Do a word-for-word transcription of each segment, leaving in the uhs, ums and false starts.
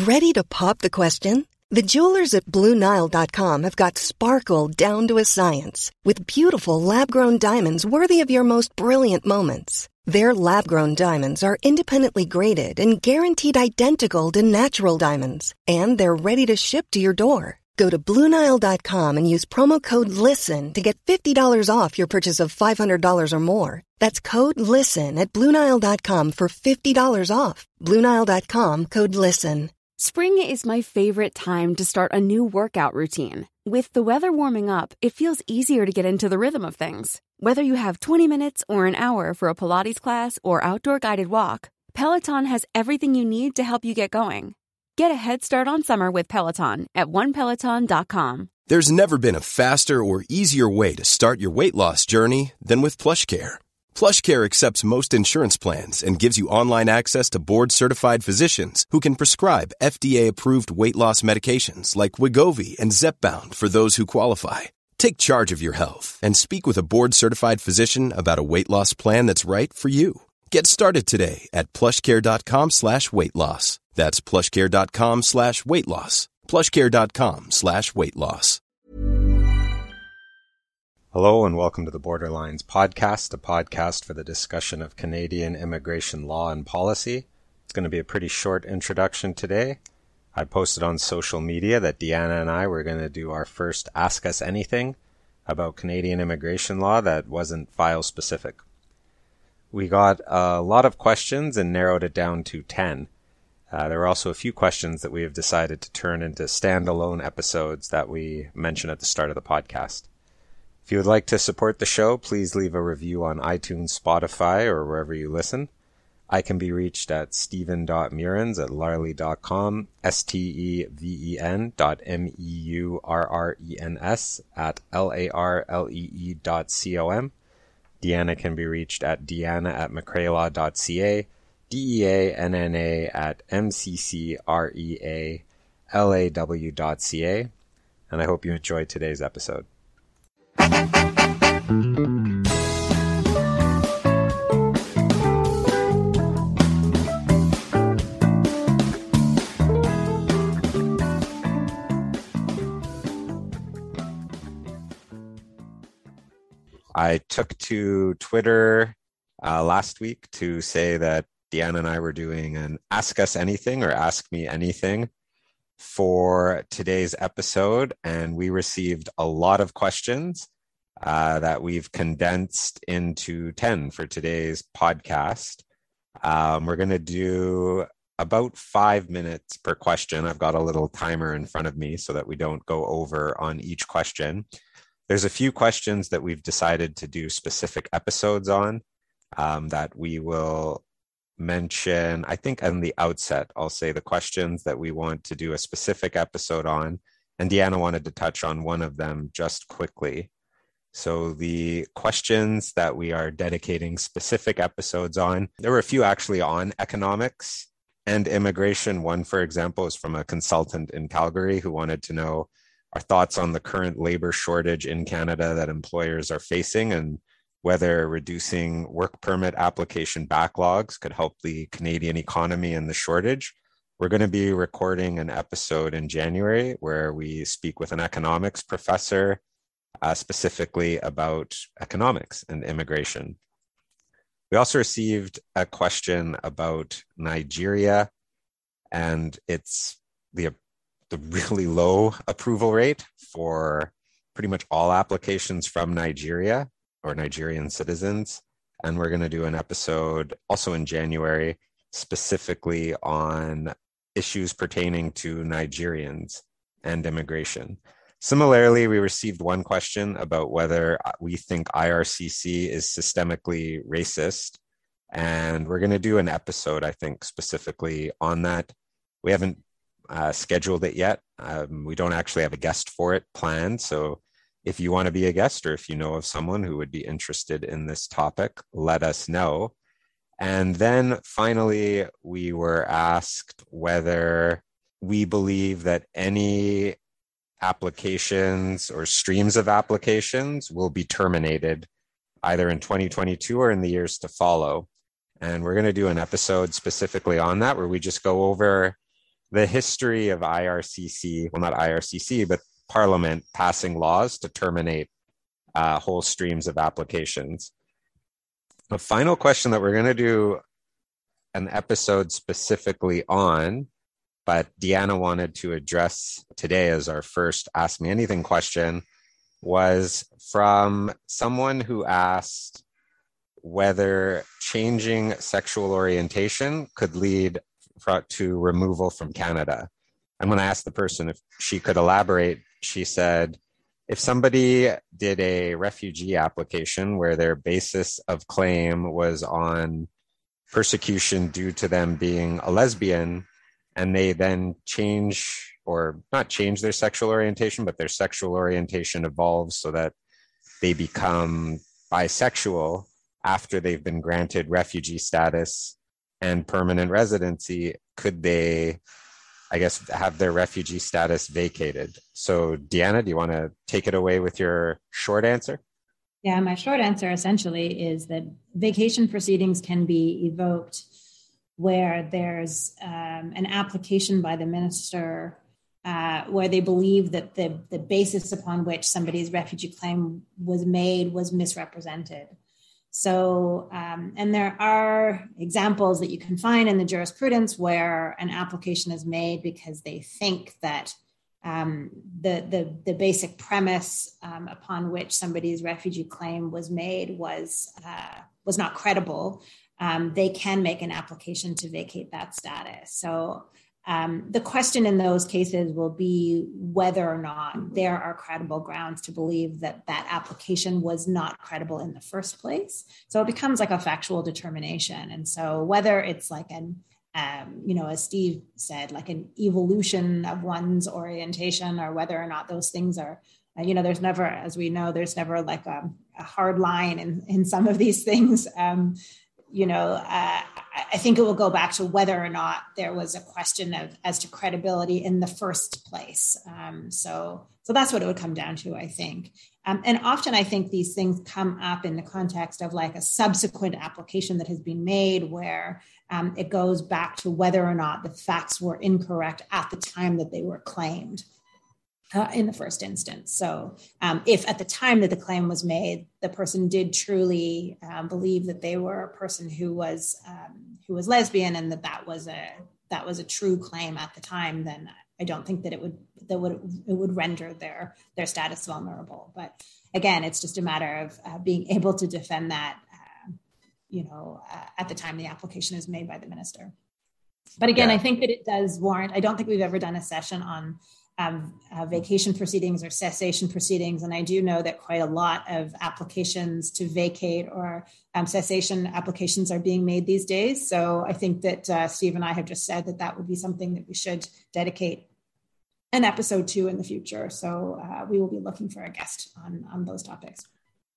Ready to pop the question? The jewelers at Blue Nile dot com have got sparkle down to a science with beautiful lab-grown diamonds worthy of your most brilliant moments. Their lab-grown diamonds are independently graded and guaranteed identical to natural diamonds, and they're ready to ship to your door. Go to Blue Nile dot com and use promo code LISTEN to get fifty dollars off your purchase of five hundred dollars or more. That's code LISTEN at Blue Nile dot com for fifty dollars off. Blue Nile dot com, code LISTEN. Spring is my favorite time to start a new workout routine. With the weather warming up, it feels easier to get into the rhythm of things. Whether you have twenty minutes or an hour for a Pilates class or outdoor guided walk, Peloton has everything you need to help you get going. Get a head start on summer with Peloton at one peloton dot com. There's never been a faster or easier way to start your weight loss journey than with PlushCare. PlushCare accepts most insurance plans and gives you online access to board-certified physicians who can prescribe F D A-approved weight loss medications like Wegovy and Zepbound for those who qualify. Take charge of your health and speak with a board-certified physician about a weight loss plan that's right for you. Get started today at plushcare.com slash weight loss. That's plushcare.com slash weight loss. plushcare.com slash weight loss. Hello and welcome to the Borderlines Podcast, a podcast for the discussion of Canadian immigration law and policy. It's going to be a pretty short introduction today. I posted on social media that Deanna and I were going to do our first Ask Us Anything about Canadian immigration law that wasn't file specific. We got a lot of questions and narrowed it down to ten. Uh, there are also a few questions that we have decided to turn into standalone episodes that we mention at the start of the podcast. If you would like to support the show, please leave a review on iTunes, Spotify, or wherever you listen. I can be reached at steven dot meurens at larly dot com, S T E V E N dot M E U R R E N S at L A R L E E dot C O M. Deanna can be reached at deanna at mccraylaw dot c a, D E A N N A at M C C R E A L A W dot C A. And I hope you enjoyed today's episode. I took to Twitter uh, last week to say that Deanna and I were doing an Ask Us Anything or Ask Me Anything for today's episode, and we received a lot of questions uh, that we've condensed into ten for today's podcast. Um, we're going to do about five minutes per question. I've got a little timer in front of me so that we don't go over on each question. There's a few questions that we've decided to do specific episodes on um, that we will mention. I think on the outset, I'll say the questions that we want to do a specific episode on, and Deanna wanted to touch on one of them just quickly. So the questions that we are dedicating specific episodes on, there were a few actually on economics and immigration. One, for example, is from a consultant in Calgary who wanted to know our thoughts on the current labor shortage in Canada that employers are facing and whether reducing work permit application backlogs could help the Canadian economy and the shortage. We're going to be recording an episode in January where we speak with an economics professor uh, specifically about economics and immigration. We also received a question about Nigeria and its the the really low approval rate for pretty much all applications from Nigeria or Nigerian citizens. And we're going to do an episode also in January specifically on issues pertaining to Nigerians and immigration. Similarly, we received one question about whether we think I R C C is systemically racist. And we're going to do an episode, I think, specifically on that. We haven't Uh, scheduled it yet. Um, we don't actually have a guest for it planned. So if you want to be a guest or if you know of someone who would be interested in this topic, let us know. And then finally, we were asked whether we believe that any applications or streams of applications will be terminated either in twenty twenty-two or in the years to follow. And we're going to do an episode specifically on that where we just go over the history of I R C C, well, not I R C C, but Parliament passing laws to terminate uh, whole streams of applications. The final question that we're going to do an episode specifically on, but Deanna wanted to address today as our first Ask Me Anything question, was from someone who asked whether changing sexual orientation could lead to removal from Canada. And when I asked the person if she could elaborate, she said, if somebody did a refugee application where their basis of claim was on persecution due to them being a lesbian, and they then change, or not change their sexual orientation, but their sexual orientation evolves so that they become bisexual after they've been granted refugee status and permanent residency, could they, I guess, have their refugee status vacated? So Deanna, do you want to take it away with your short answer? Yeah, my short answer essentially is that vacation proceedings can be evoked where there's um, an application by the minister uh, where they believe that the, the basis upon which somebody's refugee claim was made was misrepresented. So, um, and there are examples that you can find in the jurisprudence where an application is made because they think that um, the, the, the basic premise um, upon which somebody's refugee claim was made was, uh, was not credible. Um, they can make an application to vacate that status. So um, the question in those cases will be whether or not there are credible grounds to believe that that application was not credible in the first place. So it becomes like a factual determination. And so whether it's like an, um, you know, as Steve said, like an evolution of one's orientation, or whether or not those things are, uh, you know, there's never, as we know, there's never like a, a hard line in, in some of these things. Um, you know, uh, I think it will go back to whether or not there was a question of as to credibility in the first place. Um, so, so that's what it would come down to, I think. Um, and often I think these things come up in the context of like a subsequent application that has been made where um, it goes back to whether or not the facts were incorrect at the time that they were claimed. Uh, in the first instance. So um, if at the time that the claim was made, the person did truly um, believe that they were a person who was um, who was lesbian, and that that was a that was a true claim at the time, then I don't think that it would that would it would render their their status vulnerable. But again, it's just a matter of uh, being able to defend that, uh, you know, uh, at the time the application is made by the minister. But again, yeah. I think that it does warrant. I don't think we've ever done a session on Um, uh, vacation proceedings or cessation proceedings. And I do know that quite a lot of applications to vacate or um, cessation applications are being made these days. So I think that uh, Steve and I have just said that that would be something that we should dedicate an episode to in the future. So uh, we will be looking for a guest on, on those topics.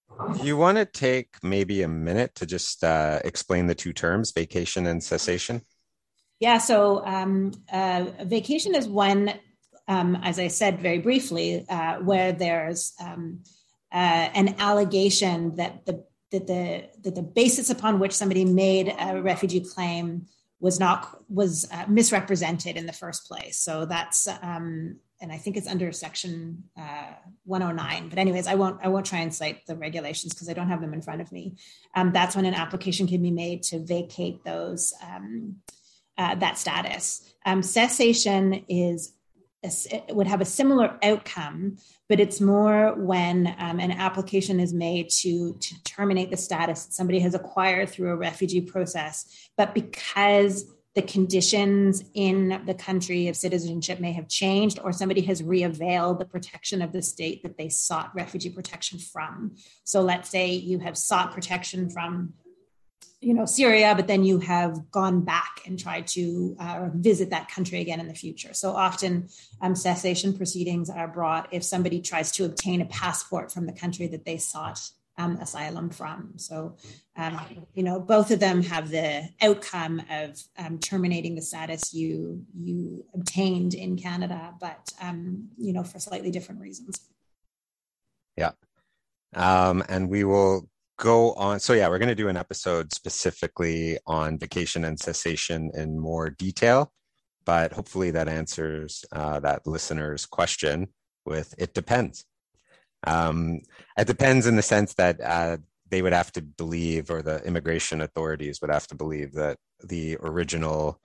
You want to take maybe a minute to just uh, explain the two terms, vacation and cessation? Yeah, so um, uh, vacation is when Um, as I said very briefly, uh, where there's um, uh, an allegation that the that the that the basis upon which somebody made a refugee claim was not was uh, misrepresented in the first place. So that's um, and I think it's under section uh, one oh nine. But anyways, I won't I won't try and cite the regulations because I don't have them in front of me. Um, that's when an application can be made to vacate those um, uh, that status. Um, cessation is it would have a similar outcome, but it's more when um, an application is made to, to terminate the status that somebody has acquired through a refugee process. But because the conditions in the country of citizenship may have changed, or somebody has reavailed the protection of the state that they sought refugee protection from. So let's say you have sought protection from you know, Syria, but then you have gone back and tried to uh, visit that country again in the future. So often um, cessation proceedings are brought if somebody tries to obtain a passport from the country that they sought um, asylum from. So, um, you know, both of them have the outcome of um, terminating the status you you obtained in Canada, but, um, you know, for slightly different reasons. Yeah. Um, and we will go on. So yeah, we're going to do an episode specifically on vacation and cessation in more detail. but hopefully that answers uh, that listener's question with it depends. Um, it depends in the sense that uh, they would have to believe, or the immigration authorities would have to believe, that the original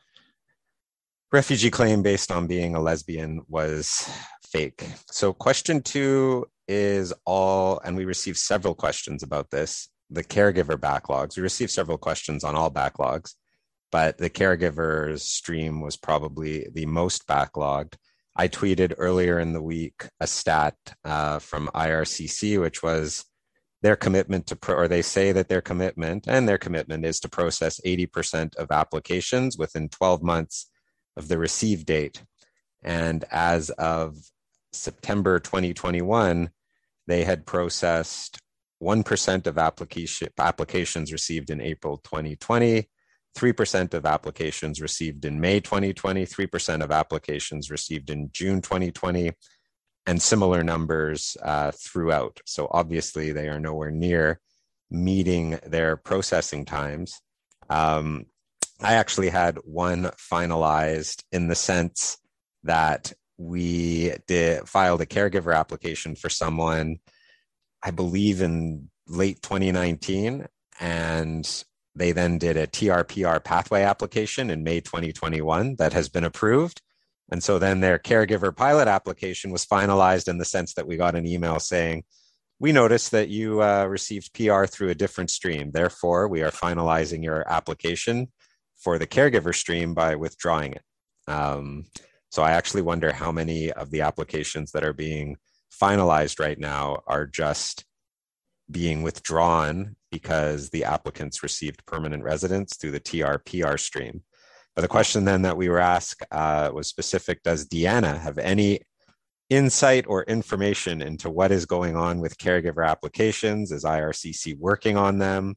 refugee claim based on being a lesbian was fake. So question two is all, and we received several questions about this, the caregiver backlogs. We received several questions on all backlogs, but the caregivers stream was probably the most backlogged. I tweeted earlier in the week a stat uh, from I R C C, which was their commitment to, pro- or they say that their commitment, and their commitment is to process eighty percent of applications within twelve months of the receive date. And as of September twenty twenty-one, they had processed one percent of application, applications received in April twenty twenty, three percent of applications received in May twenty twenty, three percent of applications received in June twenty twenty, and similar numbers uh, throughout. So obviously they are nowhere near meeting their processing times. Um, I actually had one finalized in the sense that we did filed a caregiver application for someone, I believe in late twenty nineteen, and they then did a T R P R pathway application in May twenty twenty-one that has been approved. And so then their caregiver pilot application was finalized in the sense that we got an email saying, we noticed that you uh, received P R through a different stream. Therefore, we are finalizing your application for the caregiver stream by withdrawing it. Um, so I actually wonder how many of the applications that are being finalized right now are just being withdrawn because the applicants received permanent residence through the T R P R stream. But the question then that we were asked uh, was specific. Does Deanna have any insight or information into what is going on with caregiver applications? Is I R C C working on them?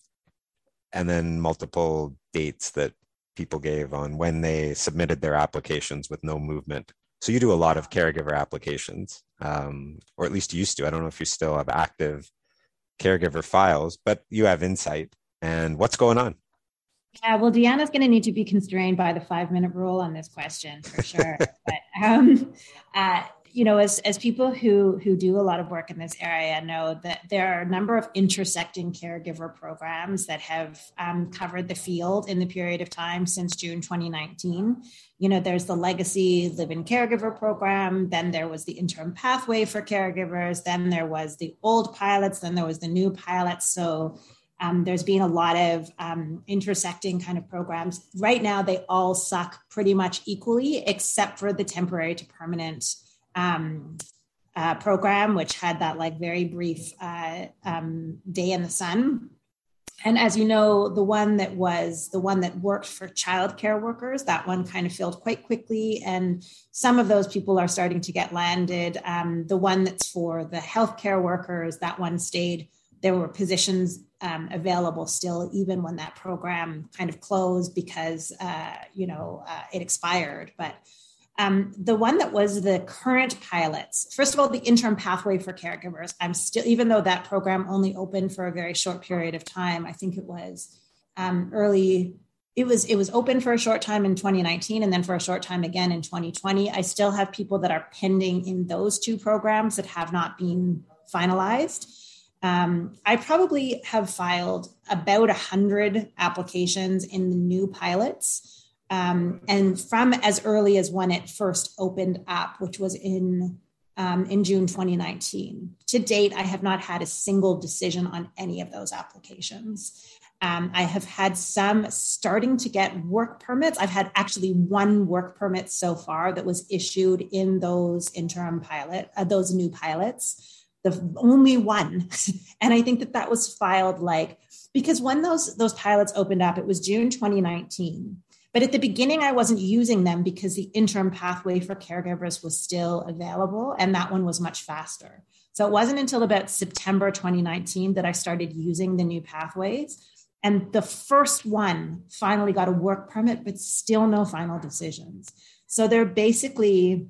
And then multiple dates that people gave on when they submitted their applications with no movement. So you do a lot of caregiver applications, um, or at least you used to. I don't know if you still have active caregiver files, but you have insight. And what's going on? Yeah, well, Deanna's going to need to be constrained by the five minute rule on this question for sure. but, um, uh, you know, as, as people who, who do a lot of work in this area know that there are a number of intersecting caregiver programs that have um, covered the field in the period of time since June twenty nineteen. You know, there's the legacy live-in caregiver program. Then there was the interim pathway for caregivers. Then there was the old pilots. Then there was the new pilots. So Um, there's been a lot of um, intersecting kind of programs. Right now, they all suck pretty much equally, except for the temporary to permanent um, uh, program, which had that like very brief uh, um, day in the sun. And as you know, the one that was the one that worked for childcare workers, that one kind of filled quite quickly. And some of those people are starting to get landed. Um, the one that's for the healthcare workers, that one stayed. There were positions um, available still, even when that program kind of closed because, uh, you know, uh, it expired. But um, the one that was the current pilots, first of all, the interim pathway for caregivers, I'm still, even though that program only opened for a very short period of time, I think it was um, early, it was, it was open for a short time in twenty nineteen and then for a short time again in twenty twenty. I still have people that are pending in those two programs that have not been finalized. Um, I probably have filed about one hundred applications in the new pilots. Um, and from as early as when it first opened up, which was in, um, in June twenty nineteen. To date, I have not had a single decision on any of those applications. Um, I have had some starting to get work permits. I've had actually one work permit so far that was issued in those interim pilot, uh, those new pilots. The only one. And I think that that was filed like, because when those, those pilots opened up, it was June twenty nineteen. But at the beginning, I wasn't using them because the interim pathway for caregivers was still available. And that one was much faster. So it wasn't until about September twenty nineteen that I started using the new pathways. And the first one finally got a work permit, but still no final decisions. So they're basically...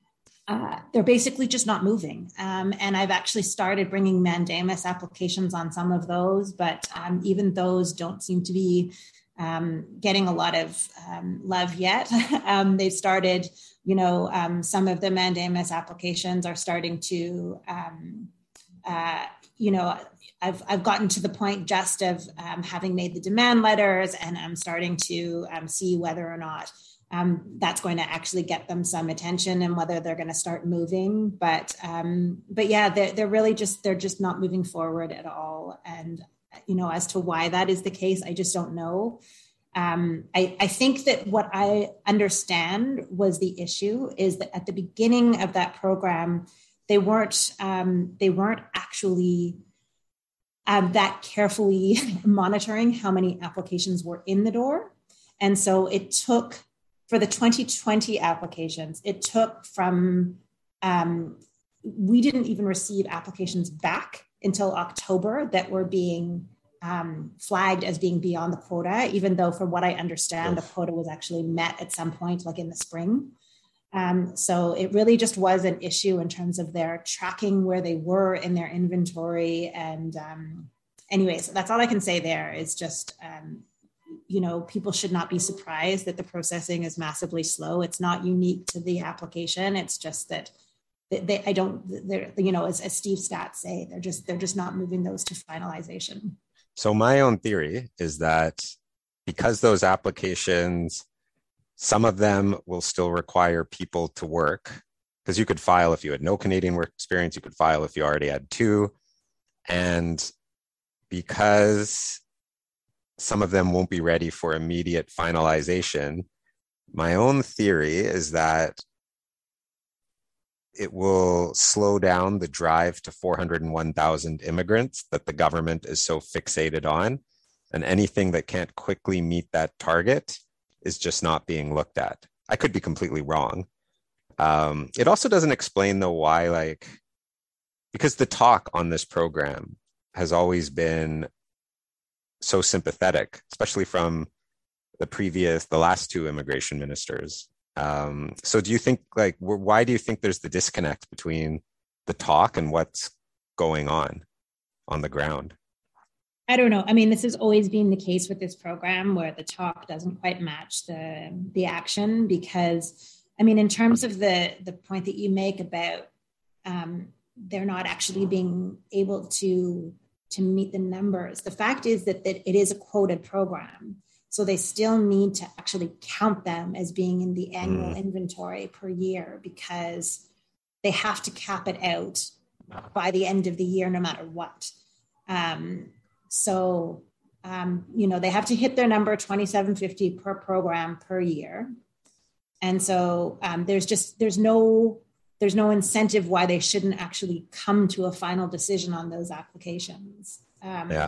Uh, they're basically just not moving. Um, and I've actually started bringing mandamus applications on some of those, but um, even those don't seem to be um, getting a lot of um, love yet. um, they've started, you know, um, some of the mandamus applications are starting to, um, uh, you know, I've I've gotten to the point just of um, having made the demand letters, and I'm starting to um, see whether or not um, that's going to actually get them some attention and whether they're going to start moving. But um, but yeah, they're, they're really just they're just not moving forward at all. And you know, as to why that is the case, I just don't know. Um, I, I think that what I understand was the issue is that at the beginning of that program, they weren't um, they weren't actually Um, that carefully monitoring how many applications were in the door. And so it took, for the twenty twenty applications, it took from, um, we didn't even receive applications back until October that were being um, flagged as being beyond the quota, even though from what I understand, the quota was actually met at some point, like in the spring. Um, so it really just was an issue in terms of their tracking where they were in their inventory. And um, anyways, that's all I can say there is just, um, you know, people should not be surprised that the processing is massively slow. It's not unique to the application. It's just that they, I don't, they're, you know, as, as Steve Stats say, they're just, they're just not moving those to finalization. So my own theory is that because those applications, some of them will still require people to work, because you could file if you had no Canadian work experience, you could file if you already had two. And because some of them won't be ready for immediate finalization, my own theory is that it will slow down the drive to four hundred one thousand immigrants that the government is so fixated on. And anything that can't quickly meet that target is just not being looked at. I could be completely wrong. Um, it also doesn't explain though why, like, because the talk on this program has always been so sympathetic, especially from the previous, the last two immigration ministers. Um, so do you think, like, why do you think there's the disconnect between the talk and what's going on on the ground? I don't know. I mean, this has always been the case with this program where the talk doesn't quite match the the action because, I mean, in terms of the, the point that you make about um, they're not actually being able to, to meet the numbers. The fact is that, that it is a quoted program. So they still need to actually count them as being in the annual mm. inventory per year because they have to cap it out by the end of the year, no matter what. Um, So, um, you know, they have to hit their number twenty-seven fifty per program per year. And so um, there's just, there's no, there's no incentive why they shouldn't actually come to a final decision on those applications. Um, yeah.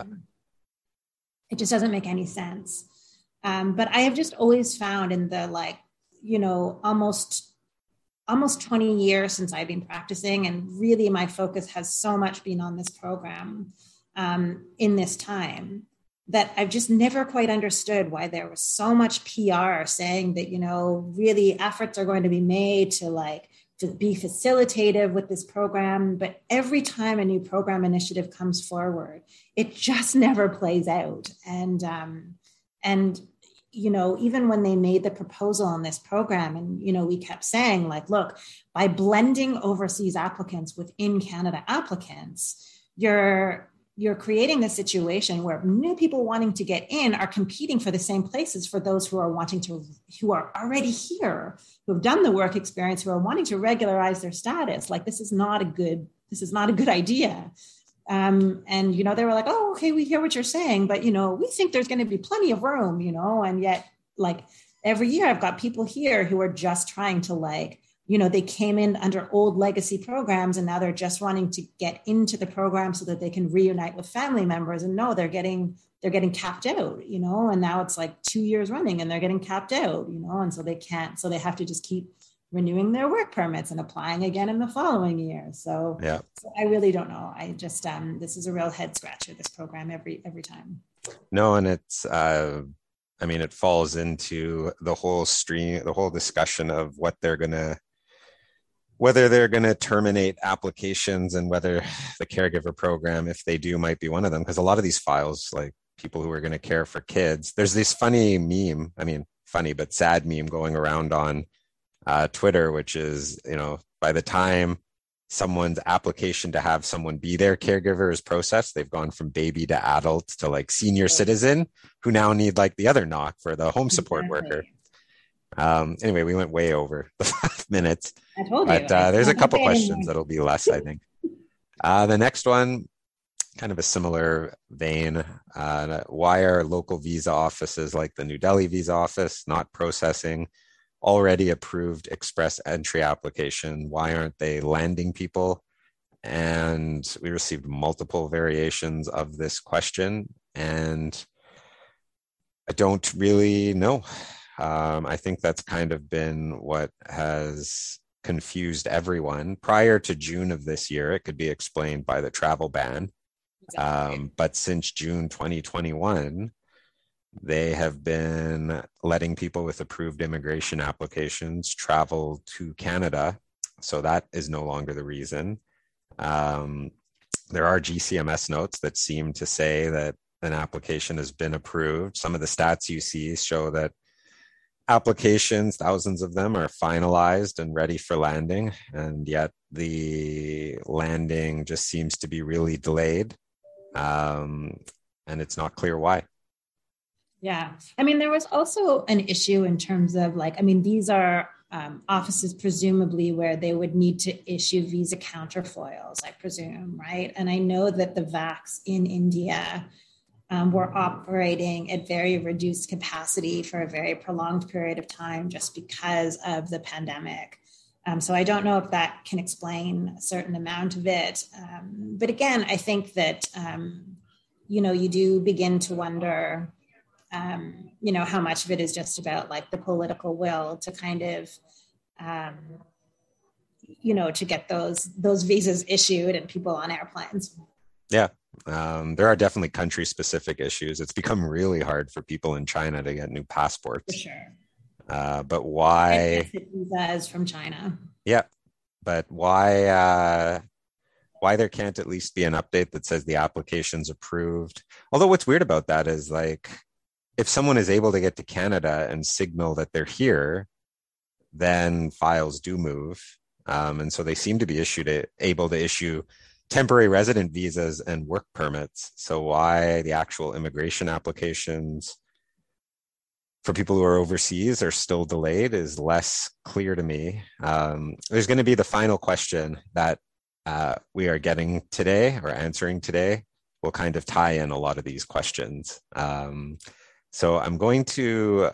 It just doesn't make any sense. Um, but I have just always found in the, like, you know, almost, almost twenty years since I've been practicing, and really my focus has so much been on this program Um, in this time, that I've just never quite understood why there was so much P R saying that, you know, really efforts are going to be made to like to be facilitative with this program. But every time a new program initiative comes forward, it just never plays out. And, um, and, you know, even when they made the proposal on this program and, you know, we kept saying like, look, by blending overseas applicants within Canada applicants, you're you're creating a situation where new people wanting to get in are competing for the same places for those who are wanting to, who are already here, who have done the work experience, who are wanting to regularize their status. Like, this is not a good, this is not a good idea. Um, and, you know, they were like, oh, okay, we hear what you're saying, but, you know, we think there's going to be plenty of room, you know, and yet like every year I've got people here who are just trying to like, you know, they came in under old legacy programs and now they're just wanting to get into the program so that they can reunite with family members. And no, they're getting, they're getting capped out, you know, and now it's like two years running and they're getting capped out, you know, and so they can't, so they have to just keep renewing their work permits and applying again in the following year. So, yeah. so I really don't know. I just, um, this is a real head scratcher, this program every, every time. No, and it's, uh, I mean, it falls into the whole stream, the whole discussion of what they're going to, whether they're going to terminate applications and whether the caregiver program, if they do, might be one of them. Because a lot of these files, like people who are going to care for kids. There's this funny meme, I mean, funny but sad meme going around on uh, Twitter, which is, you know, by the time someone's application to have someone be their caregiver is processed, they've gone from baby to adult to like senior citizen, who now need like the other knock for the home support exactly. worker. Um, anyway, we went way over the five minutes. I told but, you. Uh, there's a couple questions that'll be less, I think. Uh, the next one, kind of a similar vein. Uh, why are local visa offices like the New Delhi visa office not processing already approved express entry application? Why aren't they landing people? And we received multiple variations of this question, and I don't really know. Um, I think that's kind of been what has confused everyone. Prior to June of this year, it could be explained by the travel ban. Exactly. Um, but since June twenty twenty-one, they have been letting people with approved immigration applications travel to Canada. So that is no longer the reason. Um, there are G C M S notes that seem to say that an application has been approved. Some of the stats you see show that applications, thousands of them, are finalized and ready for landing, and yet the landing just seems to be really delayed, um, and it's not clear why. Yeah. I mean, there was also an issue in terms of like, I mean, these are um, offices presumably where they would need to issue visa counterfoils, I presume, right? And I know that the V A Cs in India Um, were operating at very reduced capacity for a very prolonged period of time just because of the pandemic. Um, so I don't know if that can explain a certain amount of it. Um, but again, I think that, um, you know, you do begin to wonder, um, you know, how much of it is just about like the political will to kind of, um, you know, to get those those visas issued and people on airplanes. Yeah. Um, there are definitely country-specific issues. It's become really hard for people in China to get new passports. For sure. Uh, but why? Visas from China. Yeah, but why? Uh, why there can't at least be an update that says the application's approved? Although what's weird about that is like, if someone is able to get to Canada and signal that they're here, then files do move, um, and so they seem to be issued able to issue temporary resident visas and work permits. So why the actual immigration applications for people who are overseas are still delayed is less clear to me. Um, there's going to be the final question that uh, we are getting today or answering today will kind of tie in a lot of these questions. Um, so I'm going to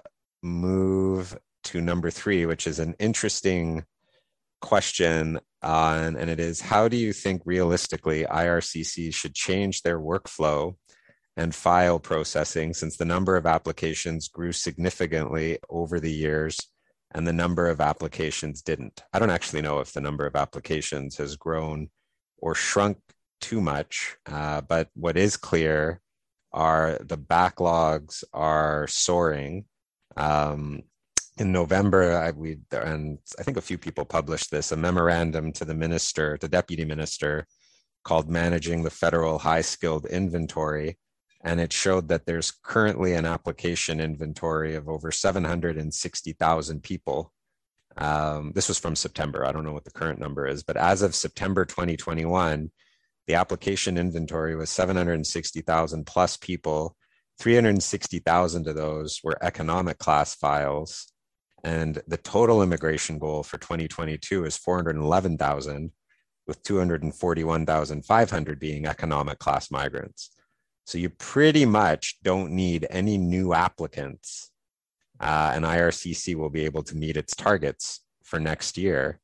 move to number three, which is an interesting question on, and it is, how do you think realistically I R C C should change their workflow and file processing since the number of applications grew significantly over the years and the number of applications didn't? I don't actually know if the number of applications has grown or shrunk too much, uh, but what is clear are the backlogs are soaring. Um, In November, I, we and I think a few people published this, a memorandum to the minister, the deputy minister, called Managing the Federal High-Skilled Inventory. And it showed that there's currently an application inventory of over seven hundred sixty thousand people. Um, this was from September. I don't know what the current number is, but as of September twenty twenty-one, the application inventory was seven hundred sixty thousand plus people. three hundred sixty thousand of those were economic class files. And the total immigration goal for twenty twenty-two is four hundred eleven thousand, with two hundred forty-one thousand five hundred being economic class migrants. So you pretty much don't need any new applicants, uh, and I R C C will be able to meet its targets for next year.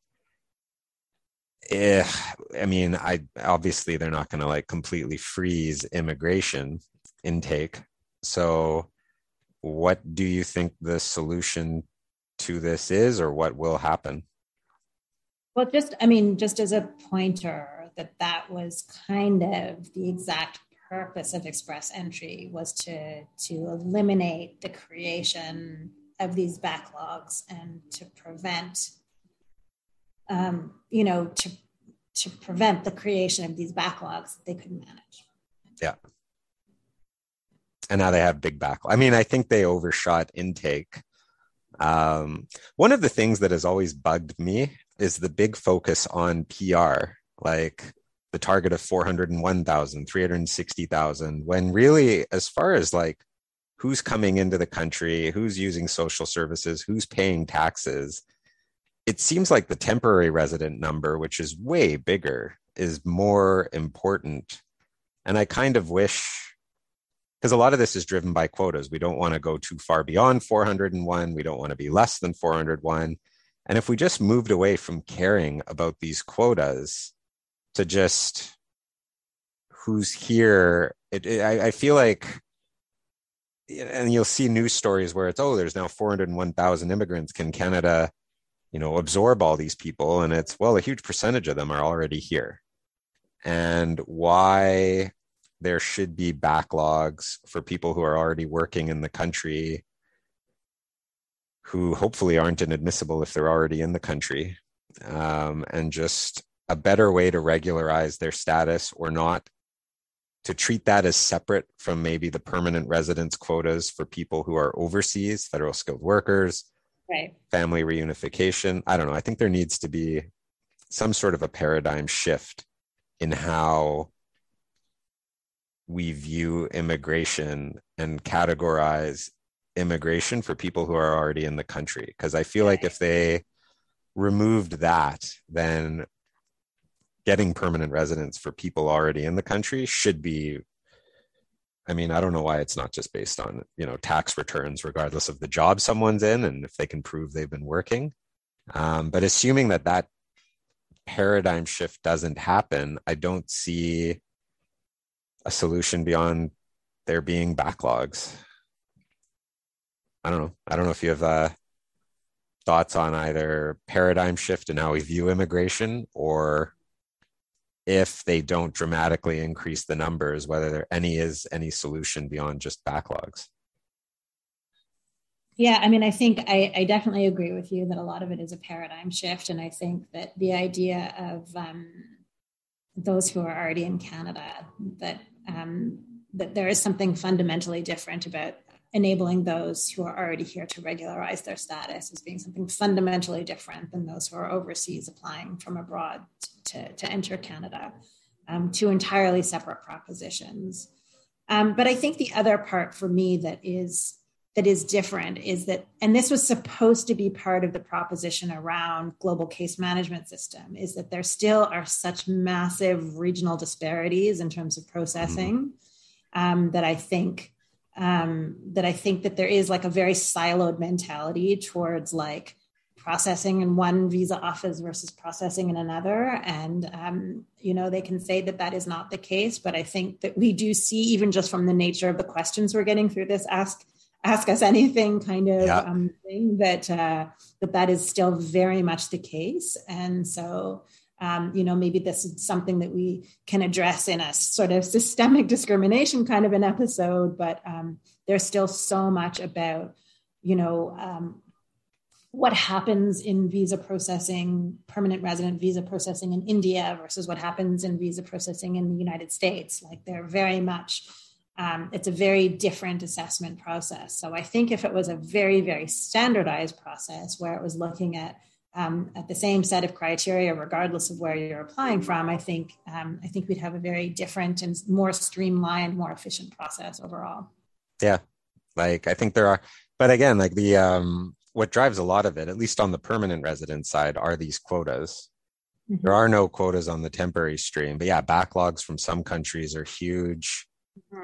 Eh, I mean, I obviously they're not going to like completely freeze immigration intake. So what do you think the solution to this is, or what will happen? Well, just, I mean, just as a pointer, that that was kind of the exact purpose of express entry, was to, to eliminate the creation of these backlogs and to prevent, um, you know, to, to prevent the creation of these backlogs that they couldn't manage. Yeah. and now they have big backlog. I mean, I think they overshot intake. Um, one of the things that has always bugged me is the big focus on P R, like the target of four hundred one thousand, three hundred sixty thousand, when really, as far as like who's coming into the country, who's using social services, who's paying taxes, it seems like the temporary resident number, which is way bigger, is more important. And I kind of wish, because a lot of this is driven by quotas. We don't want to go too far beyond four hundred one. We don't want to be less than four hundred one. And if we just moved away from caring about these quotas to just who's here, it, it, I, I feel like, and you'll see news stories where it's, oh, there's now four hundred one thousand immigrants. Can Canada, you know, absorb all these people? And it's, well, a huge percentage of them are already here. And why there should be backlogs for people who are already working in the country, who hopefully aren't inadmissible if they're already in the country, um, and just a better way to regularize their status, or not to treat that as separate from maybe the permanent residence quotas for people who are overseas, federal skilled workers, right, family reunification. I don't know. I think there needs to be some sort of a paradigm shift in how we view immigration and categorize immigration for people who are already in the country. Because I feel like if they removed that, then getting permanent residence for people already in the country should be, I mean, I don't know why it's not just based on, you know, tax returns, regardless of the job someone's in, and if they can prove they've been working. Um, but assuming that that paradigm shift doesn't happen, I don't see a solution beyond there being backlogs. I don't know. I don't know if you have uh, thoughts on either paradigm shift in how we view immigration, or if they don't dramatically increase the numbers, whether there any is any solution beyond just backlogs. Yeah, I mean, I think I, I definitely agree with you that a lot of it is a paradigm shift. And I think that the idea of um, those who are already in Canada, that um, that there is something fundamentally different about enabling those who are already here to regularize their status as being something fundamentally different than those who are overseas applying from abroad to, to enter Canada, um, two entirely separate propositions. Um, but I think the other part for me that is that is different is that, and this was supposed to be part of the proposition around global case management system, is that there still are such massive regional disparities in terms of processing, um, that I think um, that I think that there is like a very siloed mentality towards like processing in one visa office versus processing in another. And, um, you know, they can say that that is not the case, but I think that we do see, even just from the nature of the questions we're getting through this Ask Ask Us Anything kind of yeah. um, thing, that, uh, that that is still very much the case. And so, um, you know, maybe this is something that we can address in a sort of systemic discrimination kind of an episode, but um, there's still so much about, you know, um, what happens in visa processing, permanent resident visa processing in India versus what happens in visa processing in the United States. Like they're very much, um, it's a very different assessment process. So I think if it was a very, very standardized process where it was looking at um, at the same set of criteria, regardless of where you're applying from, I think um, I think we'd have a very different and more streamlined, more efficient process overall. Yeah, like I think there are, but again, like the um, what drives a lot of it, at least on the permanent resident side, are these quotas. Mm-hmm. There are no quotas on the temporary stream, but yeah, backlogs from some countries are huge. Mm-hmm.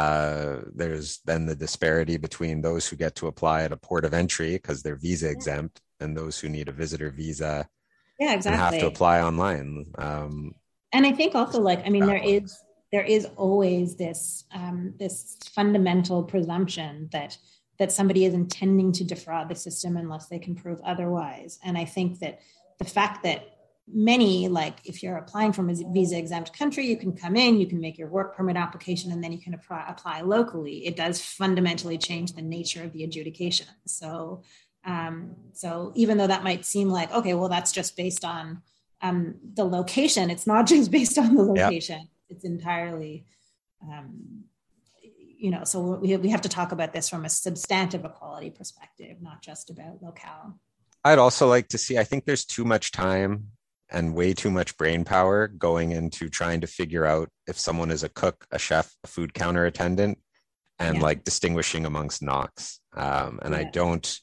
Uh, there's then the disparity between those who get to apply at a port of entry because they're visa exempt, and those who need a visitor visa yeah, exactly. and have to apply online. Um, and I think also, like, I mean, backlogs. there is there is always this um, this fundamental presumption that that somebody is intending to defraud the system unless they can prove otherwise. And I think that the fact that many, like if you're applying from a visa exempt country, you can come in, you can make your work permit application, and then you can apply, apply locally. It does fundamentally change the nature of the adjudication. So, um, so even though that might seem like, okay, well, that's just based on um, the location, it's not just based on the location. Yep. It's entirely, um, you know, so we, we have to talk about this from a substantive equality perspective, not just about locale. I'd also like to see, I think there's too much time and way too much brain power going into trying to figure out if someone is a cook, a chef, a food counter attendant, and yeah. like distinguishing amongst N O Cs. Um, and yeah. I don't,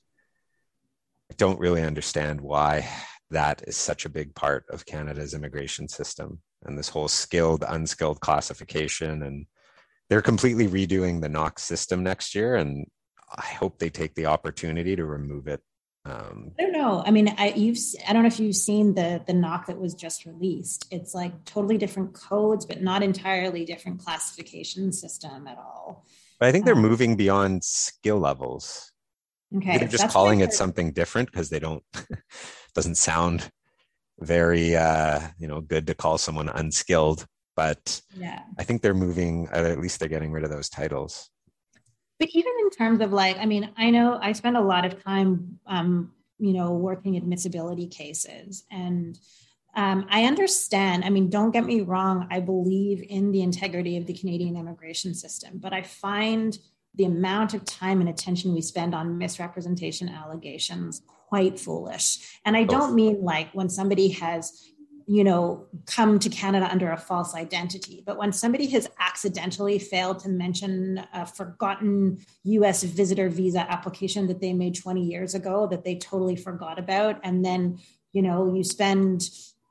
I don't really understand why that is such a big part of Canada's immigration system and this whole skilled, unskilled classification. And they're completely redoing the N O C system next year. And I hope they take the opportunity to remove it. Um, I don't know. I mean, I you've I don't know if you've seen the the N O C that was just released. It's like totally different codes, but not entirely different classification system at all. But I think they're um, moving beyond skill levels. Okay, they're just calling it something different because they don't doesn't sound very uh, you know good to call someone unskilled. But yeah, I think they're moving. At least they're getting rid of those titles. But even in terms of like, I mean, I know I spend a lot of time, um, you know, working admissibility cases, and um, I understand. I mean, don't get me wrong. I believe in the integrity of the Canadian immigration system, but I find the amount of time and attention we spend on misrepresentation allegations quite foolish. And I don't mean like when somebody has, you know, come to Canada under a false identity. But when somebody has accidentally failed to mention a forgotten U S visitor visa application that they made twenty years ago that they totally forgot about, and then, you know, you spend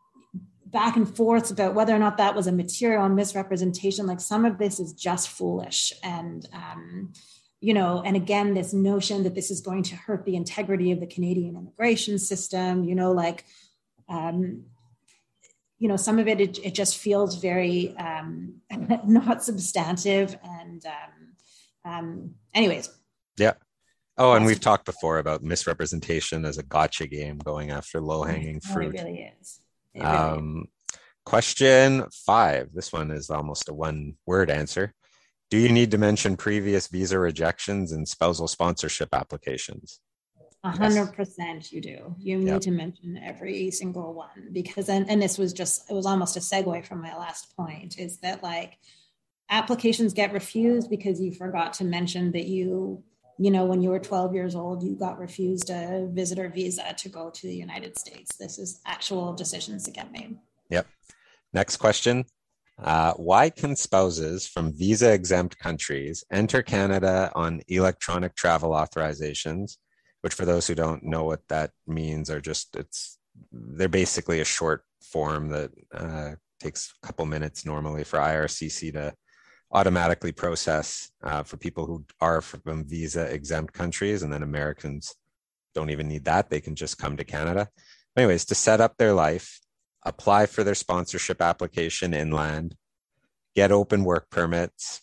back and forth about whether or not that was a material misrepresentation, like some of this is just foolish. And, um, you know, and again, this notion that this is going to hurt the integrity of the Canadian immigration system, you know, like, um, you know, some of it, it, it just feels very um, not substantive. And um, um, anyways. Yeah. Oh, and we've talked before about misrepresentation as a gotcha game going after low-hanging fruit. Oh, it really is. It really um, is. Question five. This one is almost a one-word answer. Do you need to mention previous visa rejections and spousal sponsorship applications? A hundred percent you do. You need yep. to mention every single one because, and, and this was just, it was almost a segue from my last point, is that like applications get refused because you forgot to mention that you, you know, when you were twelve years old, you got refused a visitor visa to go to the United States. This is actual decisions that get made. Yep. Next question. Uh, why can spouses from visa exempt countries enter Canada on electronic travel authorizations, which for those who don't know what that means are just, it's, they're basically a short form that uh, takes a couple minutes normally for I R C C to automatically process uh, for people who are from visa exempt countries, and then Americans don't even need that. They can just come to Canada. Anyways, to set up their life, apply for their sponsorship application inland, get open work permits,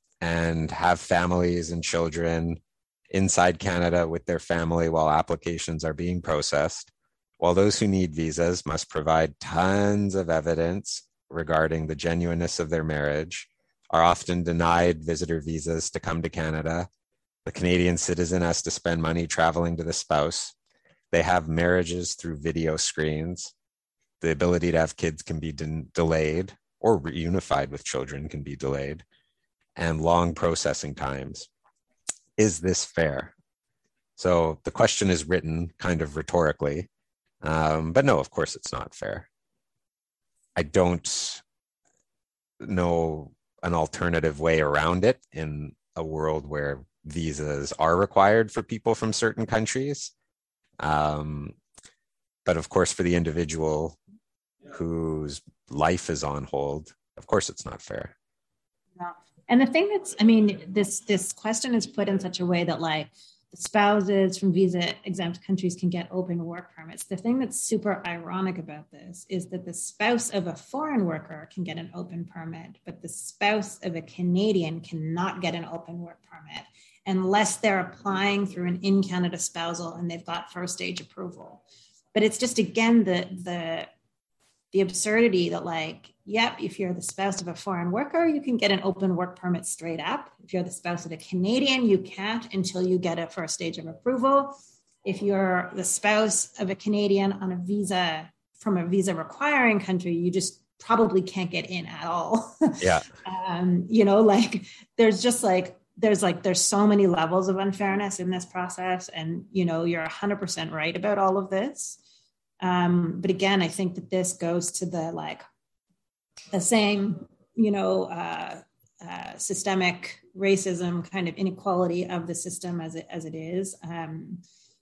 and have families and children inside Canada with their family while applications are being processed, while those who need visas must provide tons of evidence regarding the genuineness of their marriage, are often denied visitor visas to come to Canada. The Canadian citizen has to spend money traveling to the spouse. They have marriages through video screens. The ability to have kids can be de- delayed, or reunified with children can be delayed, and long processing times. Is this fair? So the question is written kind of rhetorically, um, but no, of course it's not fair. I don't know an alternative way around it in a world where visas are required for people from certain countries. Um, but of course, for the individual whose life is on hold, of course it's not fair. No. And the thing that's, I mean, this this question is put in such a way that like the spouses from visa exempt countries can get open work permits. The thing that's super ironic about this is that the spouse of a foreign worker can get an open permit, but the spouse of a Canadian cannot get an open work permit unless they're applying through an in-Canada spousal and they've got first stage approval. But it's just, again, the the the absurdity that like, yep, if you're the spouse of a foreign worker, you can get an open work permit straight up. If you're the spouse of a Canadian, you can't until you get a first stage of approval. If you're the spouse of a Canadian on a visa from a visa requiring country, you just probably can't get in at all. Yeah. um, you know, like there's just like there's like, there's so many levels of unfairness in this process. And, you know, you're one hundred percent right about all of this. Um, but again, I think that this goes to the, like, the same, you know, uh, uh, systemic racism kind of inequality of the system as it, as it is. Um,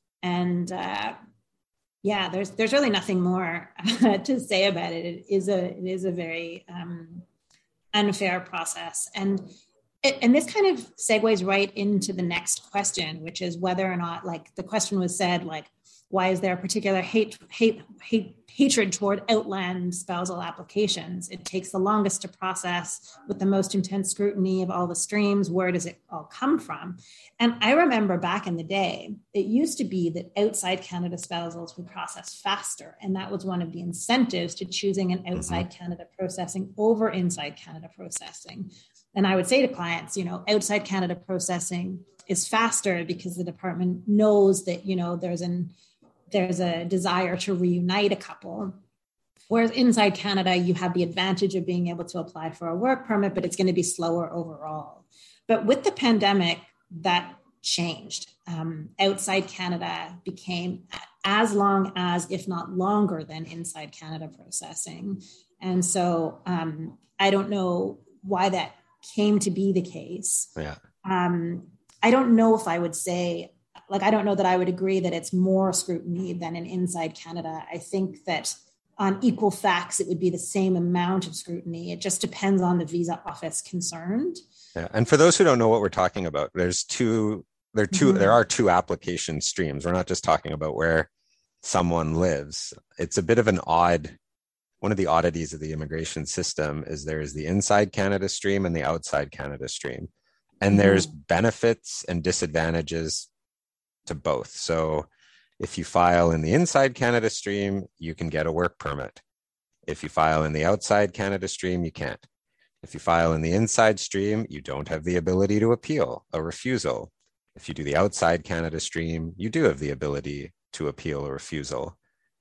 and uh, yeah, there's, there's really nothing more to say about it. It is a, it is a very um, unfair process. And It, and this kind of segues right into the next question, which is whether or not, like, the question was said, like, why is there a particular hate, hate, hate, hatred toward outland spousal applications? It takes the longest to process with the most intense scrutiny of all the streams. Where does it all come from? And I remember back in the day, it used to be that outside Canada spousals would process faster. And that was one of the incentives to choosing an outside Canada processing over inside Canada processing. And I would say to clients, you know, outside Canada processing is faster because the department knows that, you know, there's an there's a desire to reunite a couple. Whereas inside Canada, you have the advantage of being able to apply for a work permit, but it's going to be slower overall. But with the pandemic, that changed. Um, outside Canada became as long as, if not longer than, inside Canada processing. And so um, I don't know why that came to be the case. Yeah. Um, I don't know if I would say, like, I don't know that I would agree that it's more scrutiny than in inside Canada. I think that on equal facts, it would be the same amount of scrutiny. It just depends on the visa office concerned. Yeah. And for those who don't know what we're talking about, there's two, there are two, mm-hmm. there are two application streams. We're not just talking about where someone lives. It's a bit of an odd, one of the oddities of the immigration system is there's the inside Canada stream and the outside Canada stream. And mm-hmm. there's benefits and disadvantages to both. So if you file in the inside Canada stream, you can get a work permit. If you file in the outside Canada stream, you can't. If you file in the inside stream, you don't have the ability to appeal a refusal. If you do the outside Canada stream, you do have the ability to appeal a refusal.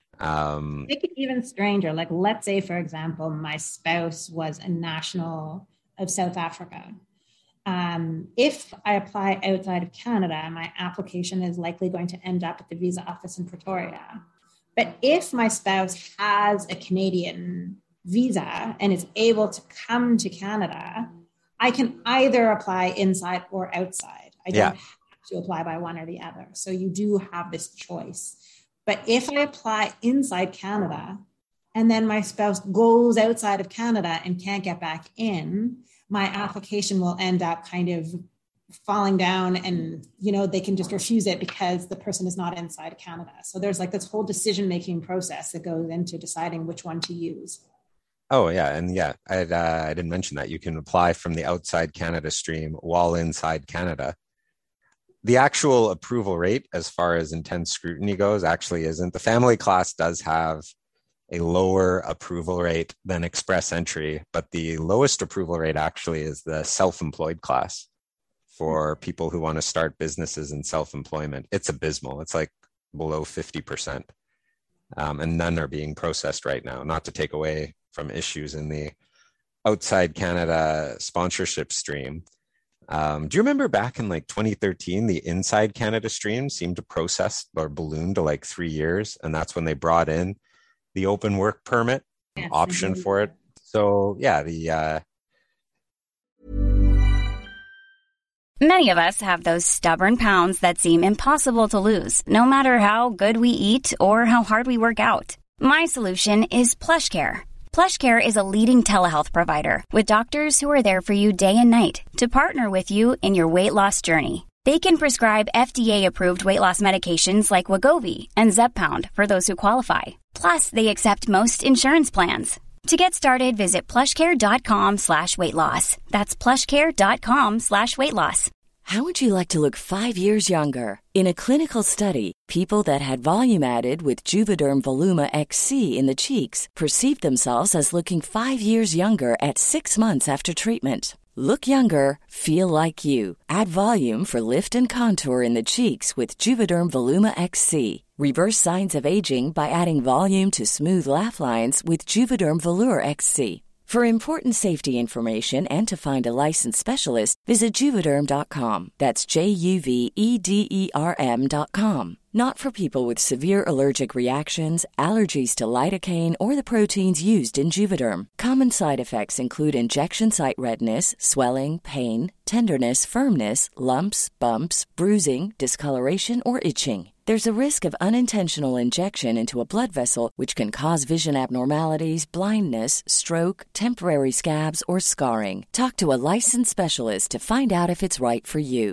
Um, Make it even stranger. Like, let's say, for example, my spouse was a national of South Africa. Um, if I apply outside of Canada, my application is likely going to end up at the visa office in Pretoria. But if my spouse has a Canadian visa and is able to come to Canada, I can either apply inside or outside. I don't yeah. have to apply by one or the other. So you do have this choice. But if I apply inside Canada and then my spouse goes outside of Canada and can't get back in, my application will end up kind of falling down and, you know, they can just refuse it because the person is not inside Canada. So there's like this whole decision-making process that goes into deciding which one to use. Oh, yeah. And yeah, I'd, uh, I didn't mention that. You can apply from the outside Canada stream while inside Canada. The actual approval rate, as far as intense scrutiny goes, actually isn't. The family class does have a lower approval rate than express entry, but the lowest approval rate actually is the self-employed class for people who want to start businesses in self-employment. It's abysmal. It's like below fifty percent. Um, and none are being processed right now, not to take away from issues in the outside Canada sponsorship stream. Um, do you remember back in like twenty thirteen, the inside Canada stream seemed to process or balloon to like three years. And that's when they brought in the open work permit yes, option indeed. for it. So yeah, the, uh, Many of us have those stubborn pounds that seem impossible to lose, no matter how good we eat or how hard we work out. My solution is PlushCare. PlushCare is a leading telehealth provider with doctors who are there for you day and night to partner with you in your weight loss journey. They can prescribe F D A-approved weight loss medications like Wegovy and Zepbound for those who qualify. Plus, they accept most insurance plans. To get started, visit plushcare.com slash weight loss. That's plushcare.com slash weight loss. How would you like to look five years younger? In a clinical study, people that had volume added with Juvederm Voluma X C in the cheeks perceived themselves as looking five years younger at six months after treatment. Look younger, feel like you. Add volume for lift and contour in the cheeks with Juvederm Voluma X C. Reverse signs of aging by adding volume to smooth laugh lines with Juvederm Volure X C. For important safety information and to find a licensed specialist, visit Juvederm dot com. That's J U V E D E R M dot com. Not for people with severe allergic reactions, allergies to lidocaine, or the proteins used in Juvederm. Common side effects include injection site redness, swelling, pain, tenderness, firmness, lumps, bumps, bruising, discoloration, or itching. There's a risk of unintentional injection into a blood vessel, which can cause vision abnormalities, blindness, stroke, temporary scabs, or scarring. Talk to a licensed specialist to find out if it's right for you.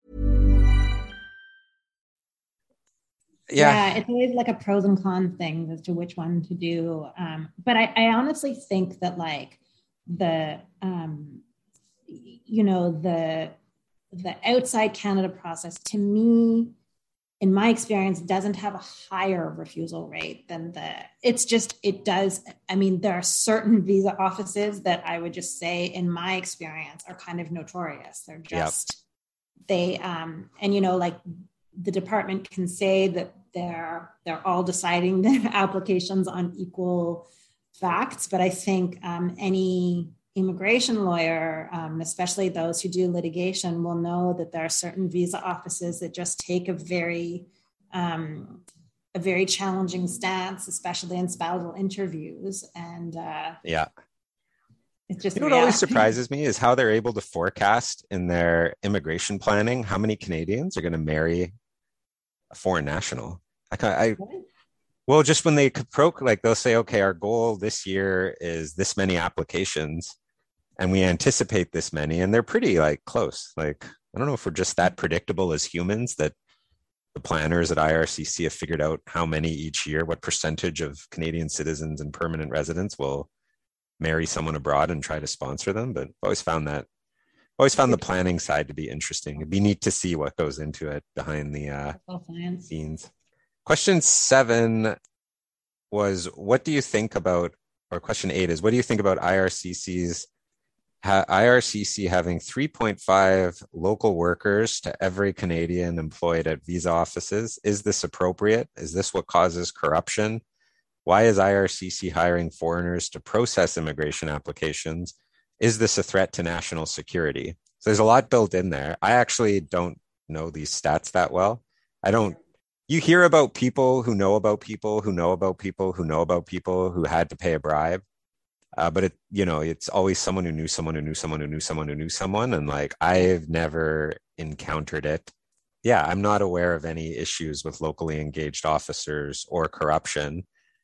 Yeah. yeah, it's always like a pros and cons thing as to which one to do. Um, but I, I honestly think that like the, um, you know, the the outside Canada process, to me, in my experience, doesn't have a higher refusal rate than the, it's just, it does. I mean, there are certain visa offices that I would just say, in my experience, are kind of notorious. They're just, yep. they, um, and you know, like the department can say that they're, they're all deciding their applications on equal facts. But I think um, any immigration lawyer, um, especially those who do litigation, will know that there are certain visa offices that just take a very, um, a very challenging stance, especially in spousal interviews. And uh, yeah, it's just, you know, what always surprises me is how they're able to forecast in their immigration planning how many Canadians are going to marry a foreign national. I, I well, just when they pro, like they'll say, okay, our goal this year is this many applications, and we anticipate this many, and they're pretty like close. Like, I don't know if we're just that predictable as humans that the planners at I R C C have figured out how many each year, what percentage of Canadian citizens and permanent residents will marry someone abroad and try to sponsor them. But I've always found that, always found the planning side to be interesting. It'd be neat to see what goes into it behind the uh, scenes. Question seven was, what do you think about, or question eight is, what do you think about I R C C's I R C C having three point five local workers to every Canadian employed at visa offices? Is this appropriate? Is this what causes corruption? Why is I R C C hiring foreigners to process immigration applications? Is this a threat to national security? So there's a lot built in there. I actually don't know these stats that well. I don't, you hear about people who know about people who know about people who know about people who had to pay a bribe. Uh, but it, you know, it's always someone who knew someone who knew someone who knew someone who knew someone. And like, I've never encountered it. Yeah, I'm not aware of any issues with locally engaged officers or corruption.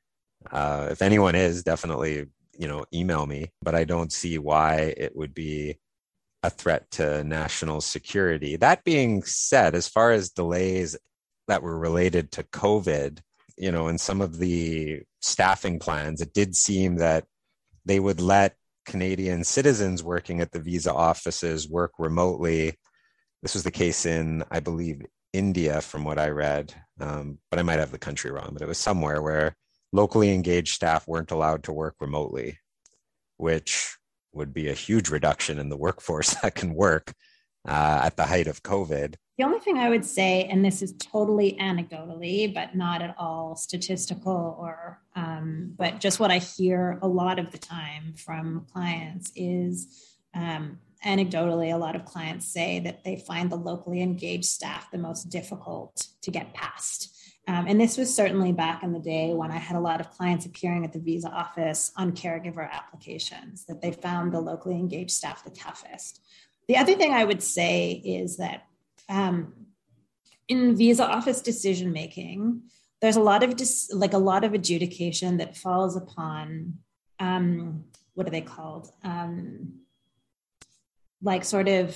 Uh, if anyone is, definitely, you know, email me, but I don't see why it would be a threat to national security. That being said, as far as delays that were related to COVID, you know, in some of the staffing plans, it did seem that they would let Canadian citizens working at the visa offices work remotely. This was the case in, I believe, India, from what I read, um, but I might have the country wrong, but it was somewhere where locally engaged staff weren't allowed to work remotely, which would be a huge reduction in the workforce that can work uh, at the height of COVID. The only thing I would say, and this is totally anecdotally, but not at all statistical or, um, but just what I hear a lot of the time from clients is um, anecdotally, a lot of clients say that they find the locally engaged staff the most difficult to get past. Um, and this was certainly back in the day when I had a lot of clients appearing at the visa office on caregiver applications, that they found the locally engaged staff the toughest. The other thing I would say is that Um, in visa office decision making, there's a lot of dis- like a lot of adjudication that falls upon um, what are they called? Um, like sort of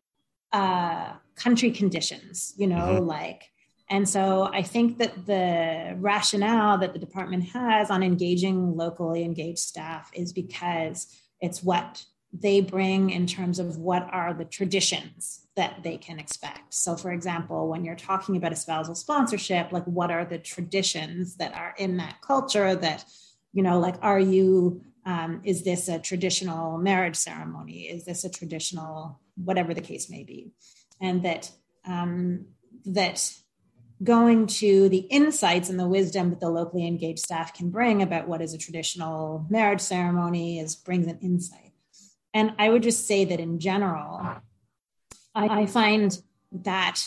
uh, country conditions, you know, mm-hmm. like. And so I think that the rationale that the department has on engaging locally engaged staff is because it's what they bring in terms of what are the traditions that they can expect. So for example, when you're talking about a spousal sponsorship, like what are the traditions that are in that culture that, you know, like, are you, um, is this a traditional marriage ceremony? Is this a traditional, whatever the case may be? And that, um, that going to the insights and the wisdom that the locally engaged staff can bring about what is a traditional marriage ceremony is brings an insight. And I would just say that in general, I, I find that,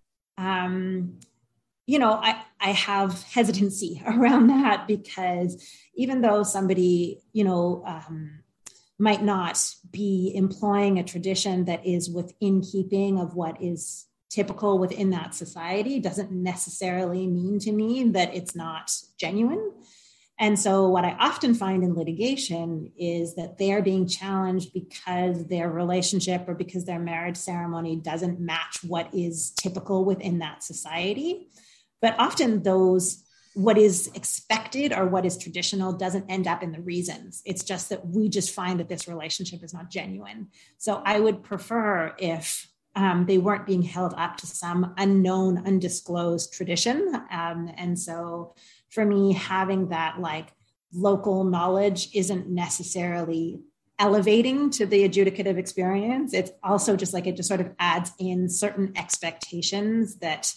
um, you know, I, I have hesitancy around that, because even though somebody, you know, um, might not be employing a tradition that is within keeping of what is typical within that society, doesn't necessarily mean to me that it's not genuine. And so what I often find in litigation is that they are being challenged because their relationship or because their marriage ceremony doesn't match what is typical within that society. But often those, what is expected or what is traditional doesn't end up in the reasons. It's just that we just find that this relationship is not genuine. So I would prefer if um, they weren't being held up to some unknown, undisclosed tradition. Um, and so for me, having that like local knowledge isn't necessarily elevating to the adjudicative experience. It's also just like, it just sort of adds in certain expectations that,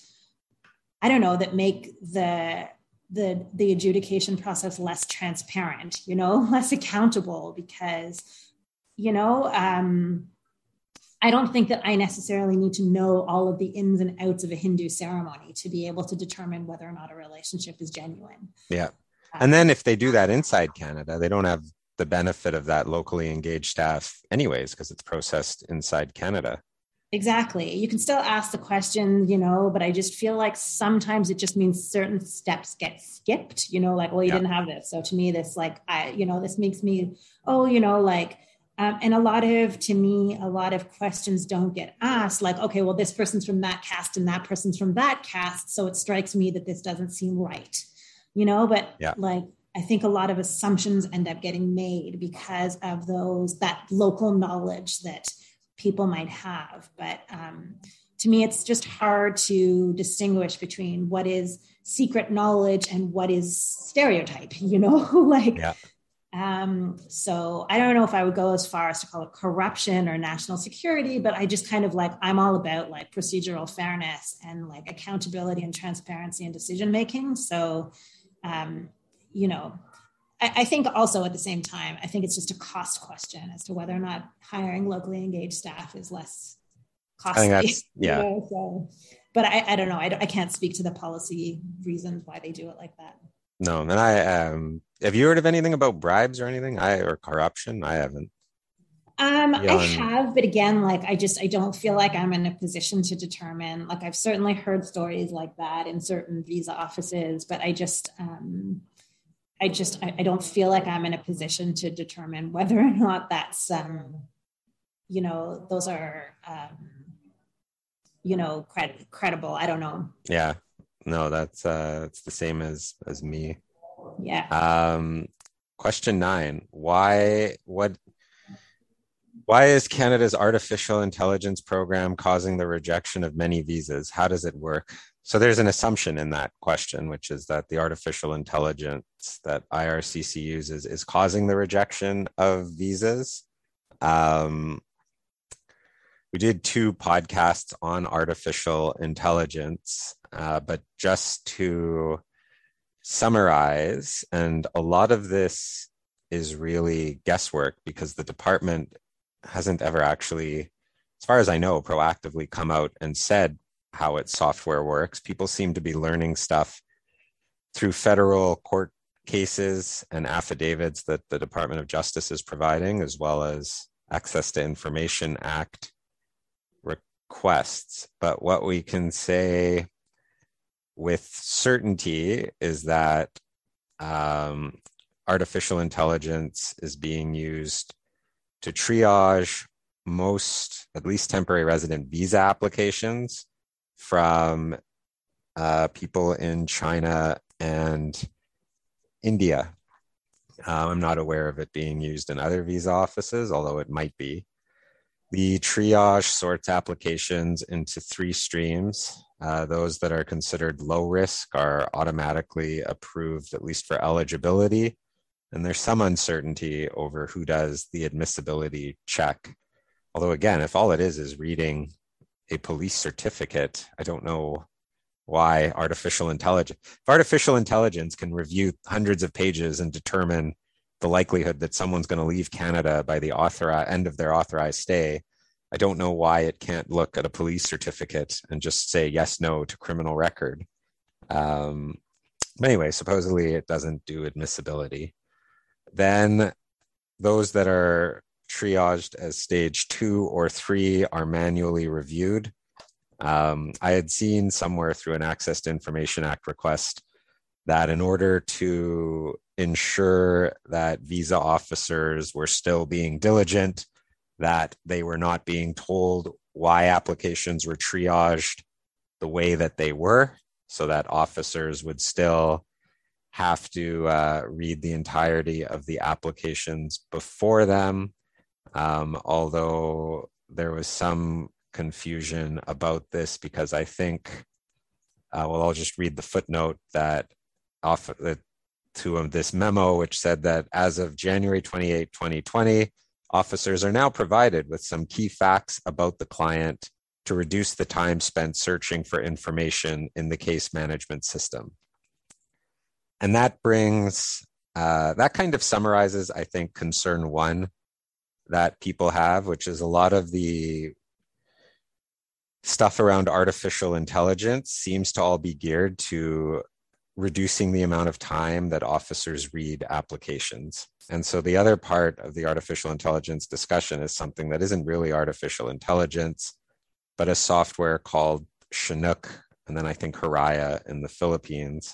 I don't know, that make the the the adjudication process less transparent, you know, less accountable, because, you know, um, I don't think that I necessarily need to know all of the ins and outs of a Hindu ceremony to be able to determine whether or not a relationship is genuine. Yeah. And then if they do that inside Canada, they don't have the benefit of that locally engaged staff anyways, because it's processed inside Canada. Exactly. You can still ask the question, you know, but I just feel like sometimes it just means certain steps get skipped, you know, like, well, you yeah. didn't have this. So to me, this like, I, you know, this makes me, oh, you know, like, um, and a lot of, to me, a lot of questions don't get asked like, okay, well, this person's from that caste and that person's from that caste. So it strikes me that this doesn't seem right, you know, but yeah. like, I think a lot of assumptions end up getting made because of those, that local knowledge that people might have. But um, to me, it's just hard to distinguish between what is secret knowledge and what is stereotype, you know, like, yeah. um, so I don't know if I would go as far as to call it corruption or national security, but I just kind of like, I'm all about like procedural fairness and like accountability and transparency and decision-making. So, um, you know, I think also at the same time, I think it's just a cost question as to whether or not hiring locally engaged staff is less costly. I think that's, yeah. You know, so, but I, I don't know. I, I can't speak to the policy reasons why they do it like that. No, and I um, have you heard of anything about bribes or anything? I or corruption? I haven't. Um, I have, but again, like I just I don't feel like I'm in a position to determine. Like I've certainly heard stories like that in certain visa offices, but I just. Um, I just, I, I don't feel like I'm in a position to determine whether or not that's, um, you know, those are, um, you know, cred- credible. I don't know. Yeah, no, that's, uh, it's the same as, as me. Yeah. Um, question nine, why, what, why is Canada's artificial intelligence program causing the rejection of many visas? How does it work? So there's an assumption in that question, which is that the artificial intelligence that I R C C uses is causing the rejection of visas. Um, we did two podcasts on artificial intelligence, uh, but just to summarize, and a lot of this is really guesswork because the department hasn't ever actually, as far as I know, proactively come out and said how its software works. People seem to be learning stuff through federal court cases and affidavits that the Department of Justice is providing, as well as Access to Information Act requests. But what we can say with certainty is that um, artificial intelligence is being used to triage most, at least temporary resident visa applications from uh, people in China and India. Um, I'm not aware of it being used in other visa offices, although it might be. The triage sorts applications into three streams. Uh, those that are considered low risk are automatically approved, at least for eligibility. And there's some uncertainty over who does the admissibility check. Although again, if all it is is reading a police certificate, I don't know why artificial intelligence, if artificial intelligence can review hundreds of pages and determine the likelihood that someone's going to leave Canada by the author- end of their authorized stay, I don't know why it can't look at a police certificate and just say yes, no to criminal record. Um, but anyway, supposedly it doesn't do admissibility. Then those that are triaged as stage two or three are manually reviewed. Um, I had seen somewhere through an Access to Information Act request that in order to ensure that visa officers were still being diligent, that they were not being told why applications were triaged the way that they were, so that officers would still have to uh, read the entirety of the applications before them. Um, although there was some confusion about this because I think, uh, well, I'll just read the footnote that off the to um, this memo, which said that as of January twenty-eighth, twenty twenty, officers are now provided with some key facts about the client to reduce the time spent searching for information in the case management system. And that brings, uh, that kind of summarizes, I think, concern one that people have, which is a lot of the stuff around artificial intelligence seems to all be geared to reducing the amount of time that officers read applications. And so the other part of the artificial intelligence discussion is something that isn't really artificial intelligence, but a software called Chinook, and then I think Haraya in the Philippines.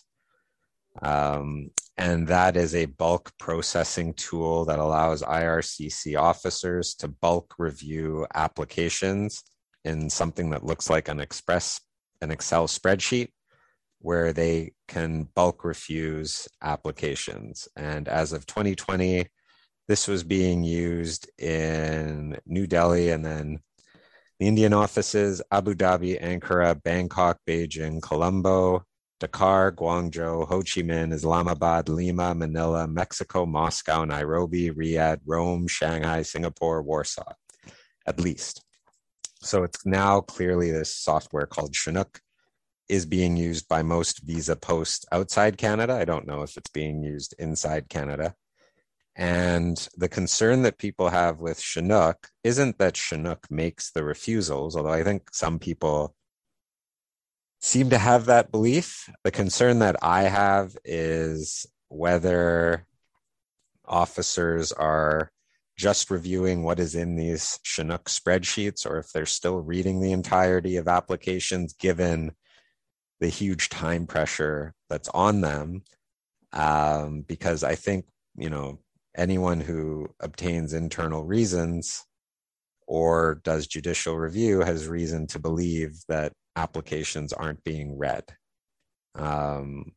Um, and that is a bulk processing tool that allows I R C C officers to bulk review applications in something that looks like an express, an Excel spreadsheet, where they can bulk refuse applications. And as of twenty twenty, this was being used in New Delhi and then the Indian offices, Abu Dhabi, Ankara, Bangkok, Beijing, Colombo, Dakar, Guangzhou, Ho Chi Minh, Islamabad, Lima, Manila, Mexico, Moscow, Nairobi, Riyadh, Rome, Shanghai, Singapore, Warsaw, at least. So it's now clearly this software called Chinook is being used by most visa posts outside Canada. I don't know if it's being used inside Canada. And the concern that people have with Chinook isn't that Chinook makes the refusals, although I think some people seem to have that belief. The concern that I have is whether officers are just reviewing what is in these Chinook spreadsheets or if they're still reading the entirety of applications given the huge time pressure that's on them. Um, because I think, you know, anyone who obtains internal reasons or does judicial review has reason to believe that applications aren't being read. Um,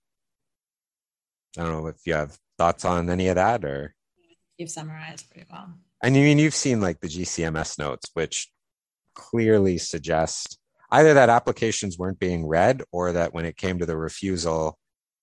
I don't know if you have thoughts on any of that, or you've summarized pretty well. I mean, you've seen like the G C M S notes, which clearly suggest either that applications weren't being read or that when it came to the refusal,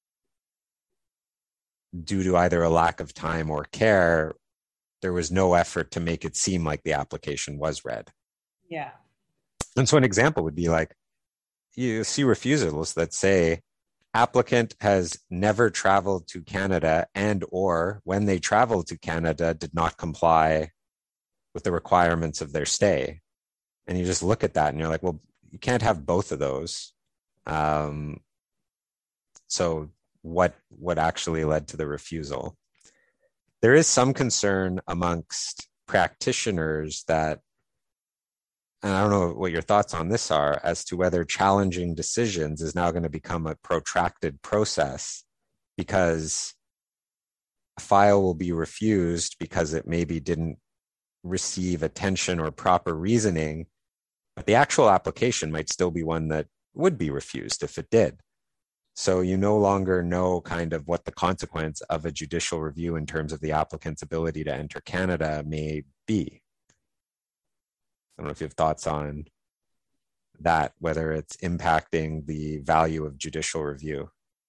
due to either a lack of time or care, there was no effort to make it seem like the application was read. Yeah. And so an example would be like, you see refusals that say applicant has never traveled to Canada and or when they traveled to Canada did not comply with the requirements of their stay. And you just look at that and you're like, well, you can't have both of those. Um, so what what actually led to the refusal? There is some concern amongst practitioners that, and I don't know what your thoughts on this are, as to whether challenging decisions is now going to become a protracted process because a file will be refused because it maybe didn't receive attention or proper reasoning, but the actual application might still be one that would be refused if it did. So you no longer know kind of what the consequence of a judicial review in terms of the applicant's ability to enter Canada may be. I don't know if you have thoughts on that, whether it's impacting the value of judicial review.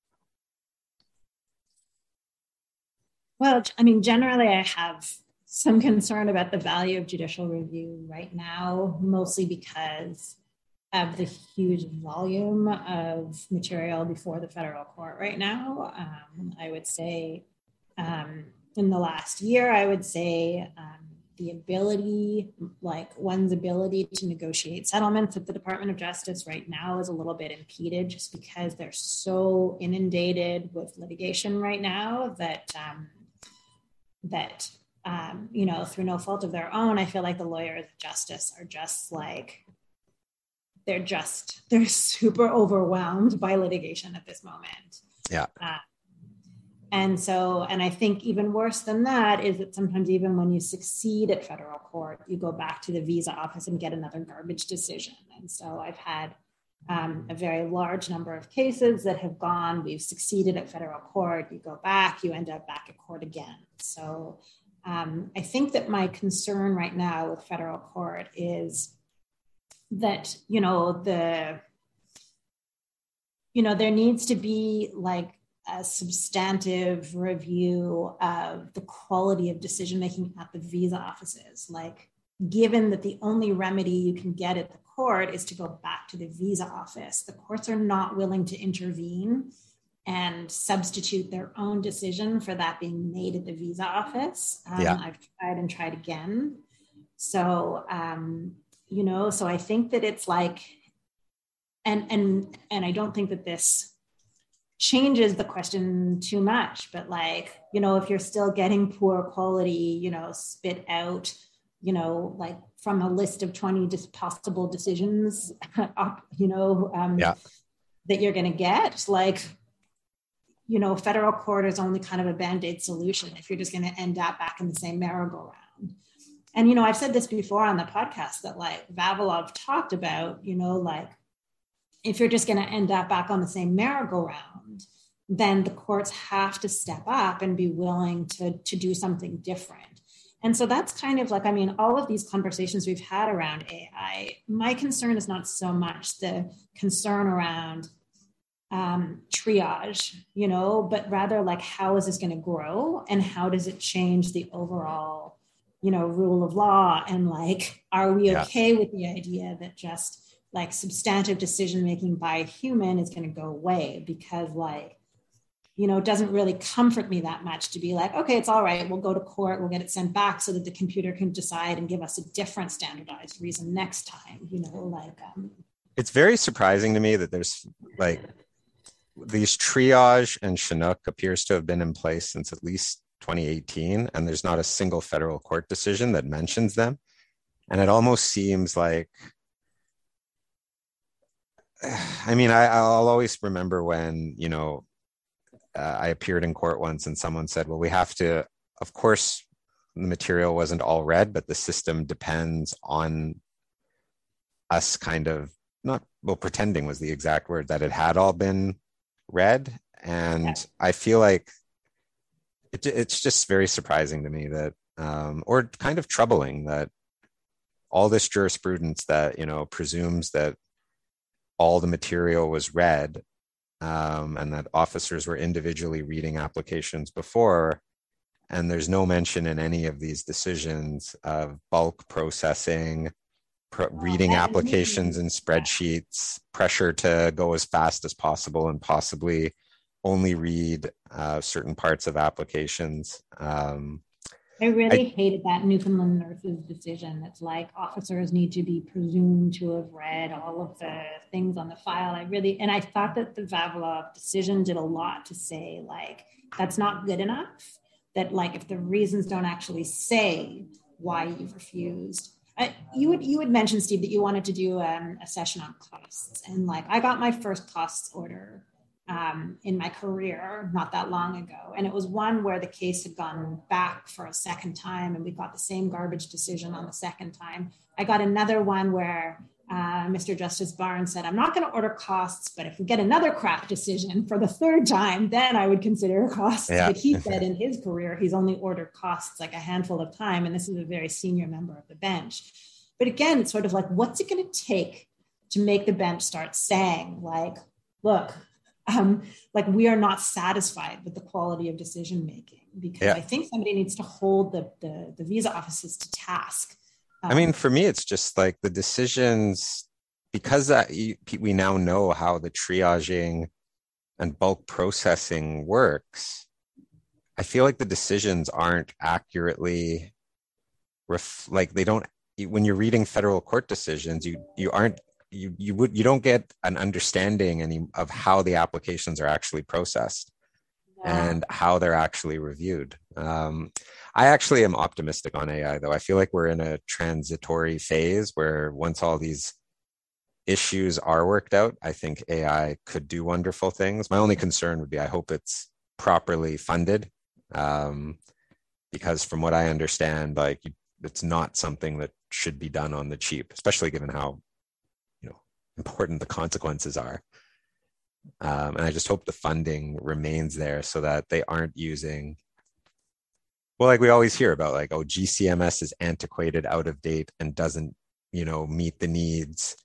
Well, I mean, generally I have some concern about the value of judicial review right now, mostly because of the huge volume of material before the federal court right now. Um, I would say um, in the last year, I would say um, the ability, like one's ability to negotiate settlements at the Department of Justice right now is a little bit impeded just because they're so inundated with litigation right now that, um, that um, you know, through no fault of their own, I feel like the lawyers of justice are just like, they're just, they're super overwhelmed by litigation at this moment. Yeah. Uh, and so, and I think even worse than that is that sometimes even when you succeed at federal court, you go back to the visa office and get another garbage decision. And so I've had um, a very large number of cases that have gone, we've succeeded at federal court, you go back, you end up back at court again. So um, I think that my concern right now with federal court is that, you know, the, you know, there needs to be like a substantive review of the quality of decision-making at the visa offices. Like, given that the only remedy you can get at the court is to go back to the visa office, the courts are not willing to intervene and substitute their own decision for that being made at the visa office. Um, yeah. I've tried and tried again. So, um, you know, so I think that it's like, and and and I don't think that this changes the question too much, but like, you know, if you're still getting poor quality, you know, spit out, you know, like from a list of twenty possible decisions, you know, um, yeah. that you're going to get, like, you know, federal court is only kind of a Band-Aid solution if you're just going to end up back in the same merry-go-round. And, you know, I've said this before on the podcast that like Vavilov talked about, you know, like if you're just going to end up back on the same merry-go-round, then the courts have to step up and be willing to, to do something different. And so that's kind of like, I mean, all of these conversations we've had around A I, my concern is not so much the concern around um, triage, you know, but rather like, how is this going to grow and how does it change the overall, you know, rule of law? And like, are we okay yeah. with the idea that just like substantive decision-making by a human is going to go away? Because like, you know, it doesn't really comfort me that much to be like, okay, it's all right. We'll go to court. We'll get it sent back so that the computer can decide and give us a different standardized reason next time, you know, like. Um, it's very surprising to me that there's like these triage and Chinook appears to have been in place since at least twenty eighteen, and there's not a single federal court decision that mentions them. And it almost seems like, I mean, I, I'll always remember when, you know, uh, I appeared in court once and someone said, well, we have to, of course, the material wasn't all read, but the system depends on us kind of not, well, pretending was the exact word, that it had all been read. And yeah. I feel like it, it's just very surprising to me that, um, or kind of troubling that all this jurisprudence that, you know, presumes that all the material was read um, and that officers were individually reading applications before. And there's no mention in any of these decisions of bulk processing, pro- reading applications in spreadsheets, pressure to go as fast as possible and possibly only read uh, certain parts of applications. Um, I really I, hated that Newfoundland nurse's decision. It's like officers need to be presumed to have read all of the things on the file. I really, and I thought that the Vavilov decision did a lot to say like, that's not good enough. That like, if the reasons don't actually say why you've refused. I, you would you would mention, Steve, that you wanted to do um, a session on costs. And like, I got my first costs order um, in my career not that long ago. And it was one where the case had gone back for a second time and we got the same garbage decision on the second time. I got another one where uh, Mister Justice Barnes said, I'm not going to order costs, but if we get another crap decision for the third time, then I would consider costs. Yeah. But he said in his career, he's only ordered costs like a handful of time. And this is a very senior member of the bench. But again, it's sort of like, what's it going to take to make the bench start saying like, look, um, like we are not satisfied with the quality of decision-making, because yeah. I think somebody needs to hold the, the, the visa offices to task. I mean, for me, it's just like the decisions because uh, we now know how the triaging and bulk processing works, I feel like the decisions aren't accurately ref- like they don't. When you're reading federal court decisions, you you aren't you you would you don't get an understanding any of how the applications are actually processed yeah. and how they're actually reviewed. Um, I actually am optimistic on A I, though. I feel like we're in a transitory phase where once all these issues are worked out, I think A I could do wonderful things. My only concern would be I hope it's properly funded, um, because from what I understand, like it's not something that should be done on the cheap, especially given how, you know, important the consequences are. Um, and I just hope the funding remains there so that they aren't using, well, like we always hear about, like, oh, G C M S is antiquated, out of date, and doesn't, you know, meet the needs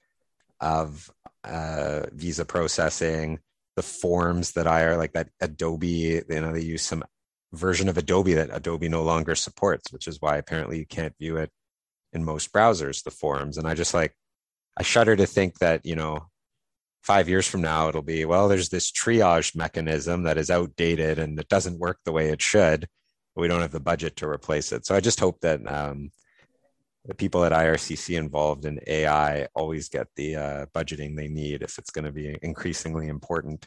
of uh, visa processing. The forms that I are like that Adobe, you know, they use some version of Adobe that Adobe no longer supports, which is why apparently you can't view it in most browsers, the forms. And I just like, I shudder to think that, you know, five years from now, it'll be, well, there's this triage mechanism that is outdated and it doesn't work the way it should, but we don't have the budget to replace it. So I just hope that um, the people at I R C C involved in A I always get the uh, budgeting they need if it's going to be increasingly important.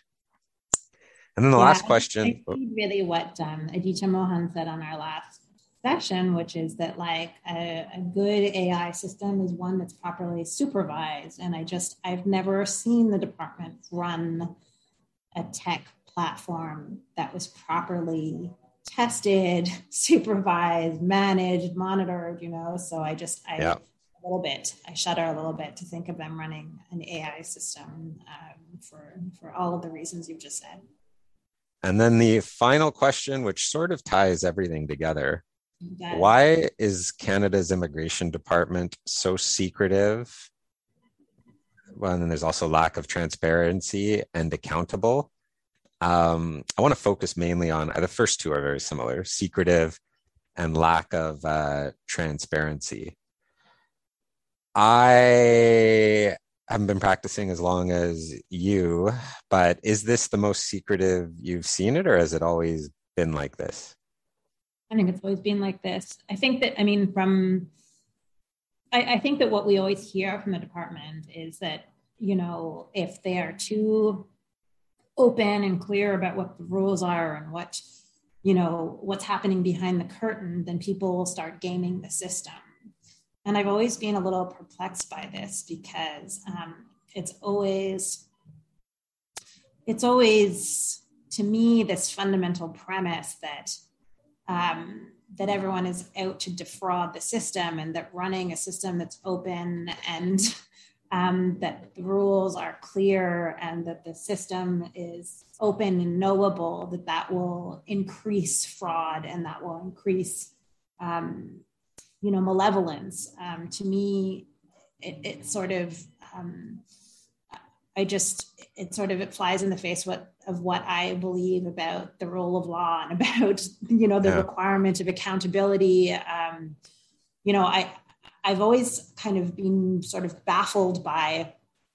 And then the yeah, last question. I think really what um, Aditya Mohan said on our last session, which is that like a, a good A I system is one that's properly supervised. And I just, I've never seen the department run a tech platform that was properly tested, supervised, managed, monitored, you know? So I just, I, yeah. a little bit, I shudder a little bit to think of them running an A I system um, for, for all of the reasons you've just said. And then the final question, which sort of ties everything together. Why is Canada's immigration department so secretive? Well, and then there's also lack of transparency and accountable. Um, I want to focus mainly on, the first two are very similar, secretive and lack of uh, transparency. I haven't been practicing as long as you, but is this the most secretive you've seen it, or has it always been like this? I think it's always been like this. I think that, I mean, from, I, I think that what we always hear from the department is that, you know, if they are too open and clear about what the rules are and what, you know, what's happening behind the curtain, then people will start gaming the system. And I've always been a little perplexed by this because um, it's always, it's always, to me, this fundamental premise that Um, that everyone is out to defraud the system, and that running a system that's open and um, that the rules are clear and that the system is open and knowable, that that will increase fraud and that will increase, um, you know, malevolence. Um, to me, it, it sort of, um, I just, it sort of, it flies in the face what, of what I believe about the rule of law and about, you know, the yeah. requirement of accountability. Um, you know, I, I've always kind of been sort of baffled by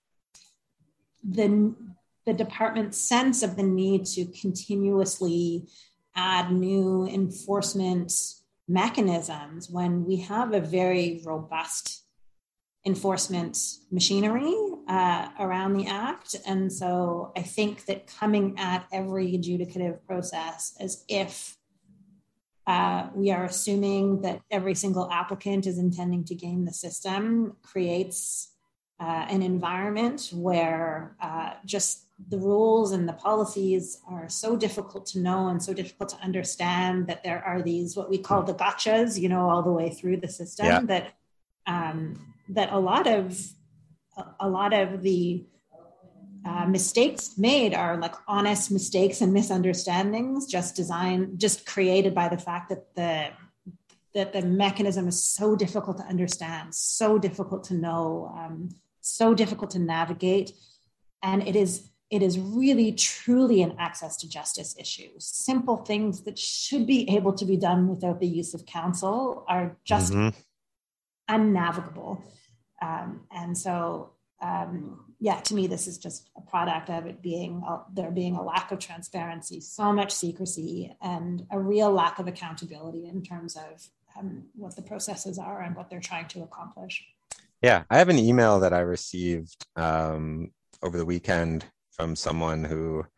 the, the department's sense of the need to continuously add new enforcement mechanisms when we have a very robust enforcement machinery uh, around the act. And so I think that coming at every adjudicative process as if uh, we are assuming that every single applicant is intending to game the system creates uh, an environment where uh, just the rules and the policies are so difficult to know and so difficult to understand that there are these, what we call the gotchas, you know, all the way through the system yeah. that, um, that a lot of a lot of the uh, mistakes made are like honest mistakes and misunderstandings, just designed, just created by the fact that the that the mechanism is so difficult to understand, so difficult to know, um, so difficult to navigate, and it is it is really truly an access to justice issue. Simple things that should be able to be done without the use of counsel are just mm-hmm. unnavigable. Um, and so um, yeah, to me, this is just a product of it being, uh, there being a lack of transparency, so much secrecy, and a real lack of accountability in terms of um, what the processes are and what they're trying to accomplish. Yeah, I have an email that I received um, over the weekend from someone who,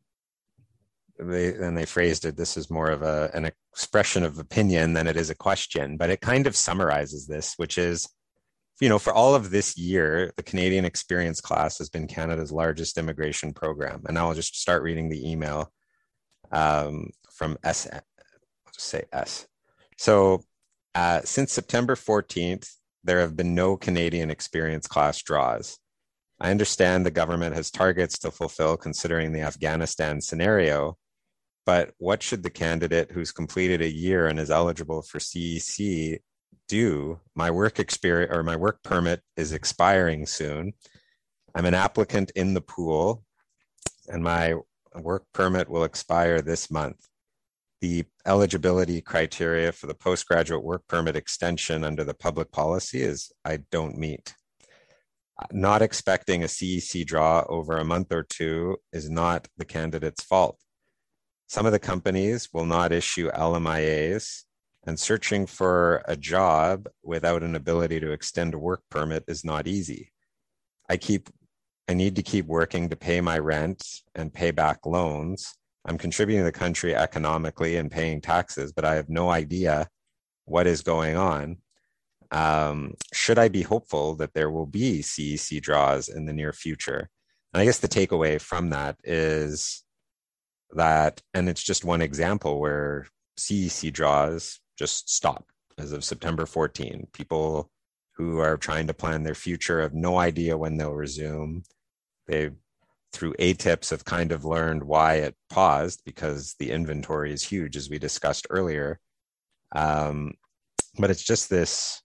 they and they phrased it, this is more of a, an expression of opinion than it is a question, but it kind of summarizes this, which is, you know, for all of this year, the Canadian Experience Class has been Canada's largest immigration program. And now I'll just start reading the email um, from S. I'll just say S. So uh, since September fourteenth, there have been no Canadian Experience Class draws. I understand the government has targets to fulfill considering the Afghanistan scenario, but what should the candidate who's completed a year and is eligible for C E C do? My work experience or my work permit is expiring soon. I'm an applicant in the pool and my work permit will expire this month. The eligibility criteria for the postgraduate work permit extension under the public policy is I don't meet. Not expecting a C E C draw over a month or two is not the candidate's fault. Some of the companies will not issue L M I As, and searching for a job without an ability to extend a work permit is not easy. I keep, I need to keep working to pay my rent and pay back loans. I'm contributing to the country economically and paying taxes, but I have no idea what is going on. Um, should I be hopeful that there will be C E C draws in the near future? And I guess the takeaway from that is that, and it's just one example where C E C draws just stop as of September fourteenth. People who are trying to plan their future have no idea when they'll resume. They, through A T I Ps, have kind of learned why it paused because the inventory is huge, as we discussed earlier. Um, but it's just this,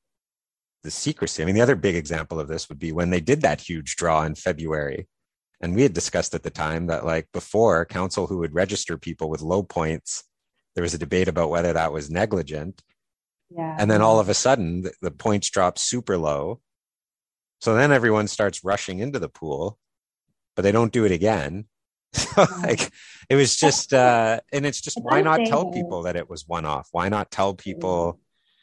the secrecy. I mean, the other big example of this would be when they did that huge draw in February. And we had discussed at the time that, like, before, council who would register people with low points, there was a debate about whether that was negligent. Yeah. And then all of a sudden, the, the points drop super low. So then everyone starts rushing into the pool, but they don't do it again. So, like, it was just, uh, and it's just, why not tell people that it was one off? Why not tell people?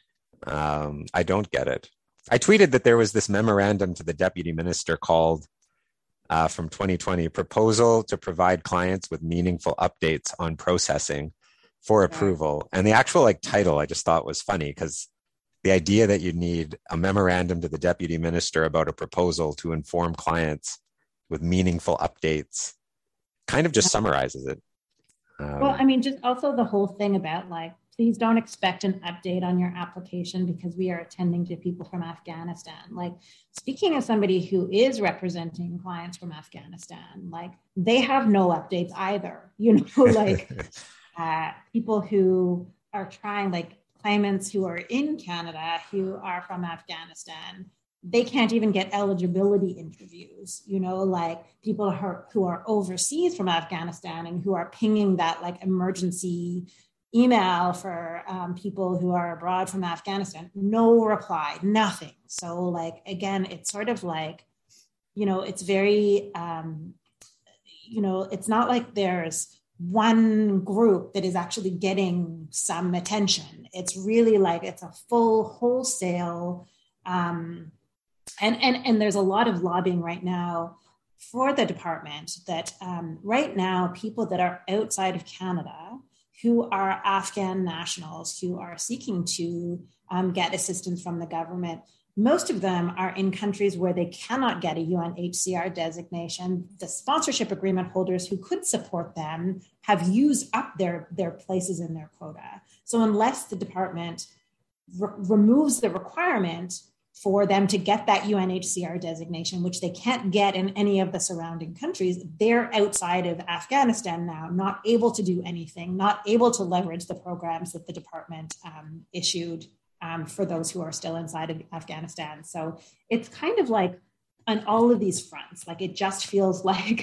Um, I don't get it. I tweeted that there was this memorandum to the deputy minister called uh, from twenty twenty, proposal to provide clients with meaningful updates on processing for approval. And the actual like title I just thought was funny, because the idea that you need a memorandum to the deputy minister about a proposal to inform clients with meaningful updates kind of just summarizes it. Um, well, I mean, just also the whole thing about like, please don't expect an update on your application because we are attending to people from Afghanistan. Like, speaking as somebody who is representing clients from Afghanistan, like they have no updates either, you know, like uh, people who are trying, like claimants who are in Canada, who are from Afghanistan, they can't even get eligibility interviews, you know, like people who are, who are overseas from Afghanistan and who are pinging that like emergency email for um, people who are abroad from Afghanistan, no reply, nothing. So like, again, it's sort of like, you know, it's very, um, you know, it's not like there's one group that is actually getting some attention. It's really like, it's a full wholesale, um, and, and, and there's a lot of lobbying right now for the department that um, right now, people that are outside of Canada who are Afghan nationals who are seeking to um, get assistance from the government, most of them are in countries where they cannot get a U N H C R designation. The sponsorship agreement holders who could support them have used up their, their places in their quota. So unless the department re- removes the requirement for them to get that U N H C R designation, which they can't get in any of the surrounding countries, they're outside of Afghanistan now, not able to do anything, not able to leverage the programs that the department um, issued um, for those who are still inside of Afghanistan. So it's kind of like on all of these fronts, like it just feels like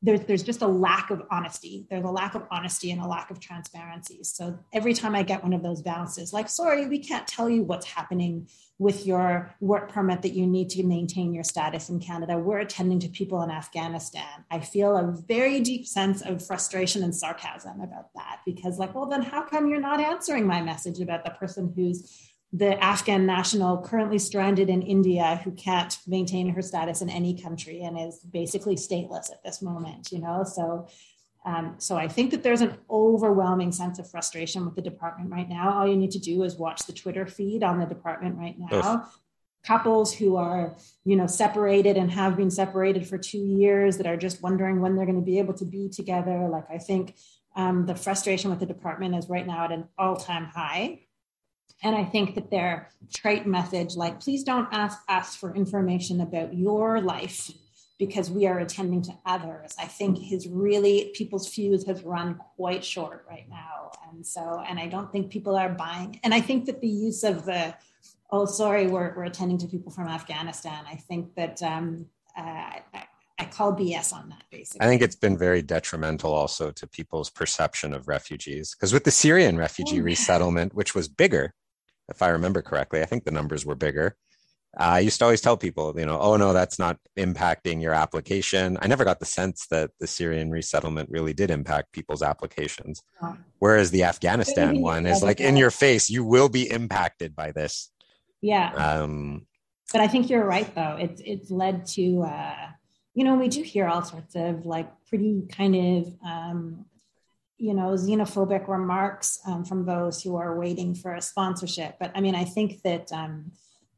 there's, there's just a lack of honesty. There's a lack of honesty and a lack of transparency. So every time I get one of those bounces, like, sorry, we can't tell you what's happening with your work permit that you need to maintain your status in Canada. We're attending to people in Afghanistan. I feel a very deep sense of frustration and sarcasm about that, because like, well, then how come you're not answering my message about the person who's the Afghan national currently stranded in India who can't maintain her status in any country and is basically stateless at this moment, you know? So, um, so I think that there's an overwhelming sense of frustration with the department right now. All you need to do is watch the Twitter feed on the department right now. Oof. Couples who are, you know, separated and have been separated for two years that are just wondering when they're going to be able to be together. Like, I think um, the frustration with the department is right now at an all-time high. And I think that their trite message, like, please don't ask us for information about your life because we are attending to others, I think his really, people's fuse has run quite short right now. And so, and I don't think people are buying. And I think that the use of the, oh, sorry, we're, we're attending to people from Afghanistan, I think that um, uh, I, I call B S on that, basically. I think it's been very detrimental also to people's perception of refugees. Because with the Syrian refugee oh, resettlement, which was bigger, if I remember correctly, I think the numbers were bigger. Uh, I used to always tell people, you know, oh, no, that's not impacting your application. I never got the sense that the Syrian resettlement really did impact people's applications. Yeah. Whereas the Afghanistan one is like in your face, you will be impacted by this. Yeah. Um, but I think you're right, though. It's, it's led to, uh, you know, we do hear all sorts of like pretty kind of, um, you know, xenophobic remarks um, from those who are waiting for a sponsorship. But I mean, I think that, um,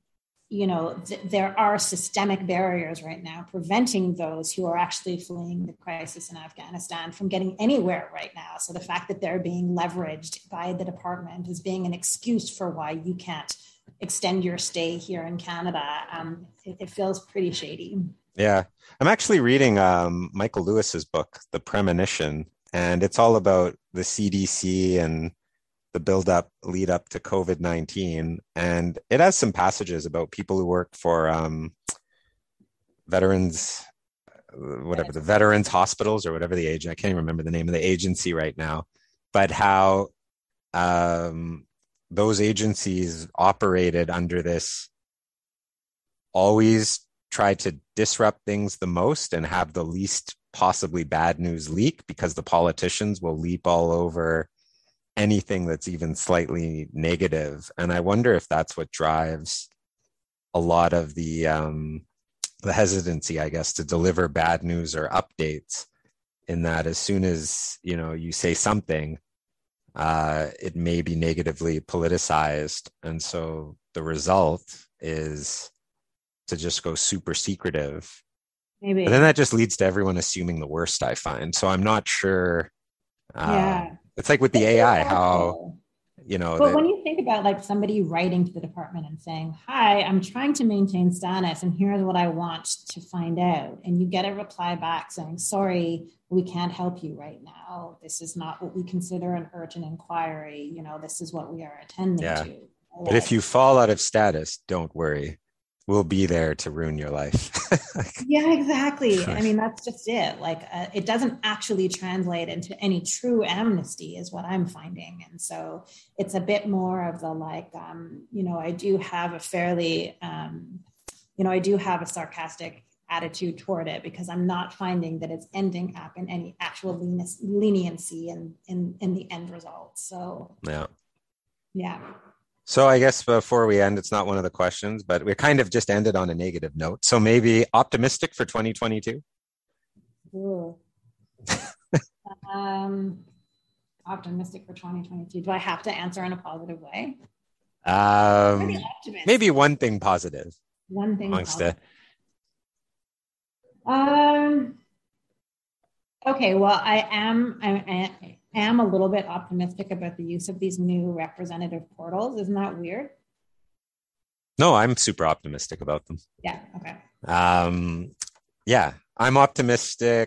you know, th- there are systemic barriers right now preventing those who are actually fleeing the crisis in Afghanistan from getting anywhere right now. So the fact that they're being leveraged by the department as being an excuse for why you can't extend your stay here in Canada, um, it, it feels pretty shady. Yeah. I'm actually reading um, Michael Lewis's book, The Premonition, and it's all about the C D C and the build up, lead up to COVID nineteen. And it has some passages about people who work for um, veterans, whatever, the veterans hospitals or whatever the age, I can't even remember the name of the agency right now, but how um, those agencies operated under this, always try to disrupt things the most and have the least possibly bad news leak, because the politicians will leap all over anything that's even slightly negative. And I wonder if that's what drives a lot of the um, the hesitancy, I guess, to deliver bad news or updates, in that as soon as, you know, you say something, uh, it may be negatively politicized. And so the result is to just go super secretive. Maybe. But then that just leads to everyone assuming the worst, I find. So I'm not sure. Uh, yeah. It's like with the A I, how, you know. But that, when you think about like somebody writing to the department and saying, hi, I'm trying to maintain status and here's what I want to find out. And you get a reply back saying, sorry, we can't help you right now. This is not what we consider an urgent inquiry. You know, this is what we are attending yeah. to. But if you fall out of status, don't worry. We'll be there to ruin your life. Yeah, exactly. I mean, that's just it. Like, uh, it doesn't actually translate into any true amnesty is what I'm finding. And so it's a bit more of the like, um, you know, I do have a fairly, um, you know, I do have a sarcastic attitude toward it, because I'm not finding that it's ending up in any actual leni- leniency in, in, in the end result. So, yeah. Yeah. So I guess before we end, it's not one of the questions, but we kind of just ended on a negative note. So maybe optimistic for twenty twenty-two? um, optimistic for twenty twenty-two. Do I have to answer in a positive way? Um, maybe, maybe one thing positive. One thing amongst positive. The... Um, okay, well, I am... I, I am a little bit optimistic about the use of these new representative portals. Isn't that weird? No, I'm super optimistic about them. Yeah. Okay. Um, yeah, I'm optimistic.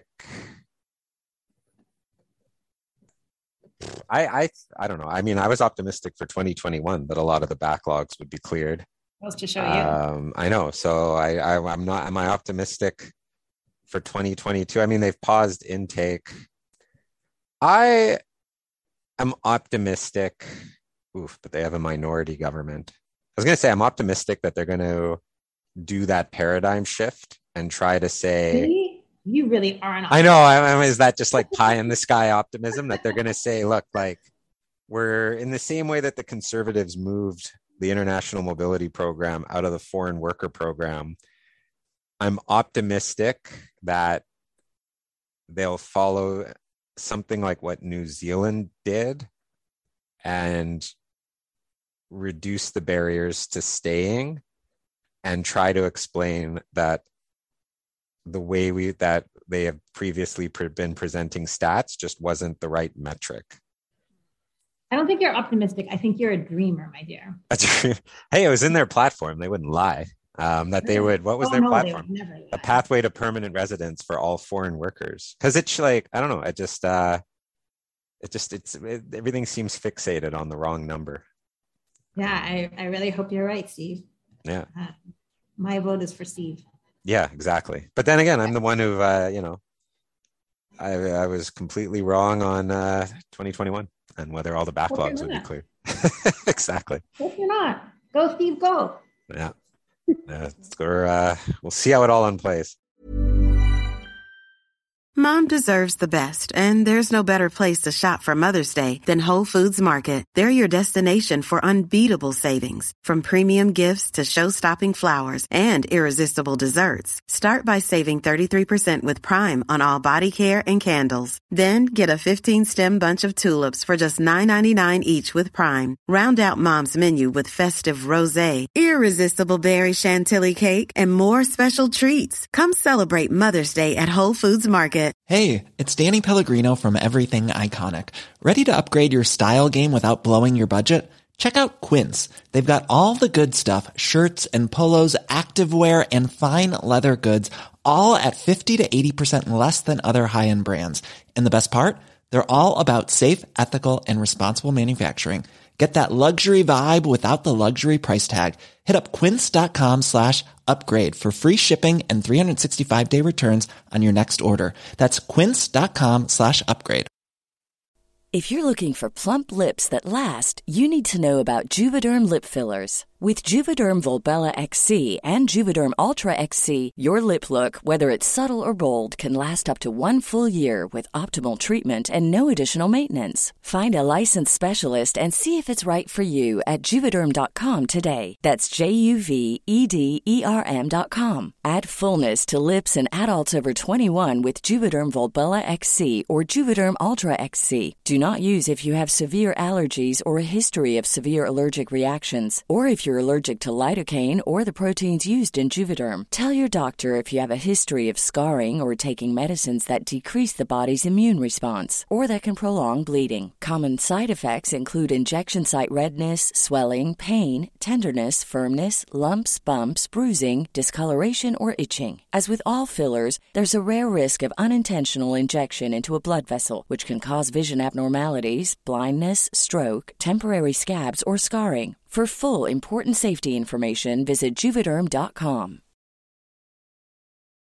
I, I, I don't know. I mean, I was optimistic for twenty twenty-one that a lot of the backlogs would be cleared. That was to show you. Um, I know. So I, I, I'm not, am I optimistic for twenty twenty-two. I mean, they've paused intake. I am optimistic. Oof, but they have a minority government. I was going to say I'm optimistic that they're going to do that paradigm shift and try to say, really? You really are not. I know. I mean, is that just like pie in the sky optimism that they're going to say, look, like we're in the same way that the conservatives moved the international mobility program out of the foreign worker program. I'm optimistic that they'll follow something like what New Zealand did and reduce the barriers to staying and try to explain that the way we that they have previously pre- been presenting stats just wasn't the right metric. I don't think you're optimistic. I think you're a dreamer, my dear. Hey, it was in their platform. They wouldn't lie. Um, that they would, what was oh, their no, platform? A pathway to permanent residence for all foreign workers. Because it's like, I don't know, it just, uh, it just, it's, it, everything seems fixated on the wrong number. Yeah, I, I really hope you're right, Steve. Yeah. Uh, my vote is for Steve. Yeah, exactly. But then again, I'm the one who, uh, you know, I, I was completely wrong on uh, twenty twenty-one and whether all the backlogs would be cleared. Exactly. Hope you're not. Go, Steve, go. Yeah. Uh, we're, uh, we'll see how it all unplays. Mom deserves the best, and there's no better place to shop for Mother's Day than Whole Foods Market. They're your destination for unbeatable savings, from premium gifts to show-stopping flowers and irresistible desserts. Start by saving thirty-three percent with Prime on all body care and candles. Then get a fifteen-stem bunch of tulips for just nine ninety-nine each with Prime. Round out Mom's menu with festive rosé, irresistible berry chantilly cake, and more special treats. Come celebrate Mother's Day at Whole Foods Market. Hey, it's Danny Pellegrino from Everything Iconic. Ready to upgrade your style game without blowing your budget? Check out Quince. They've got all the good stuff, shirts and polos, activewear, and fine leather goods, all at fifty to eighty percent less than other high-end brands. And the best part? They're all about safe, ethical, and responsible manufacturing. Get that luxury vibe without the luxury price tag. Hit up quince.com slash upgrade for free shipping and three sixty-five day returns on your next order. That's quince.com slash upgrade. If you're looking for plump lips that last, you need to know about Juvederm lip fillers. With Juvederm Volbella X C and Juvederm Ultra X C, your lip look, whether it's subtle or bold, can last up to one full year with optimal treatment and no additional maintenance. Find a licensed specialist and see if it's right for you at Juvederm dot com today. That's J U V E D E R M dot com. Add fullness to lips in adults over twenty-one with Juvederm Volbella X C or Juvederm Ultra X C. Do not use if you have severe allergies or a history of severe allergic reactions, or if you're allergic to lidocaine or the proteins used in Juvederm. Tell your doctor if you have a history of scarring or taking medicines that decrease the body's immune response or that can prolong bleeding. Common side effects include injection site redness, swelling, pain, tenderness, firmness, lumps, bumps, bruising, discoloration, or itching. As with all fillers, there's a rare risk of unintentional injection into a blood vessel, which can cause vision abnormalities, blindness, stroke, temporary scabs, or scarring. For full, important safety information, visit Juvederm dot com.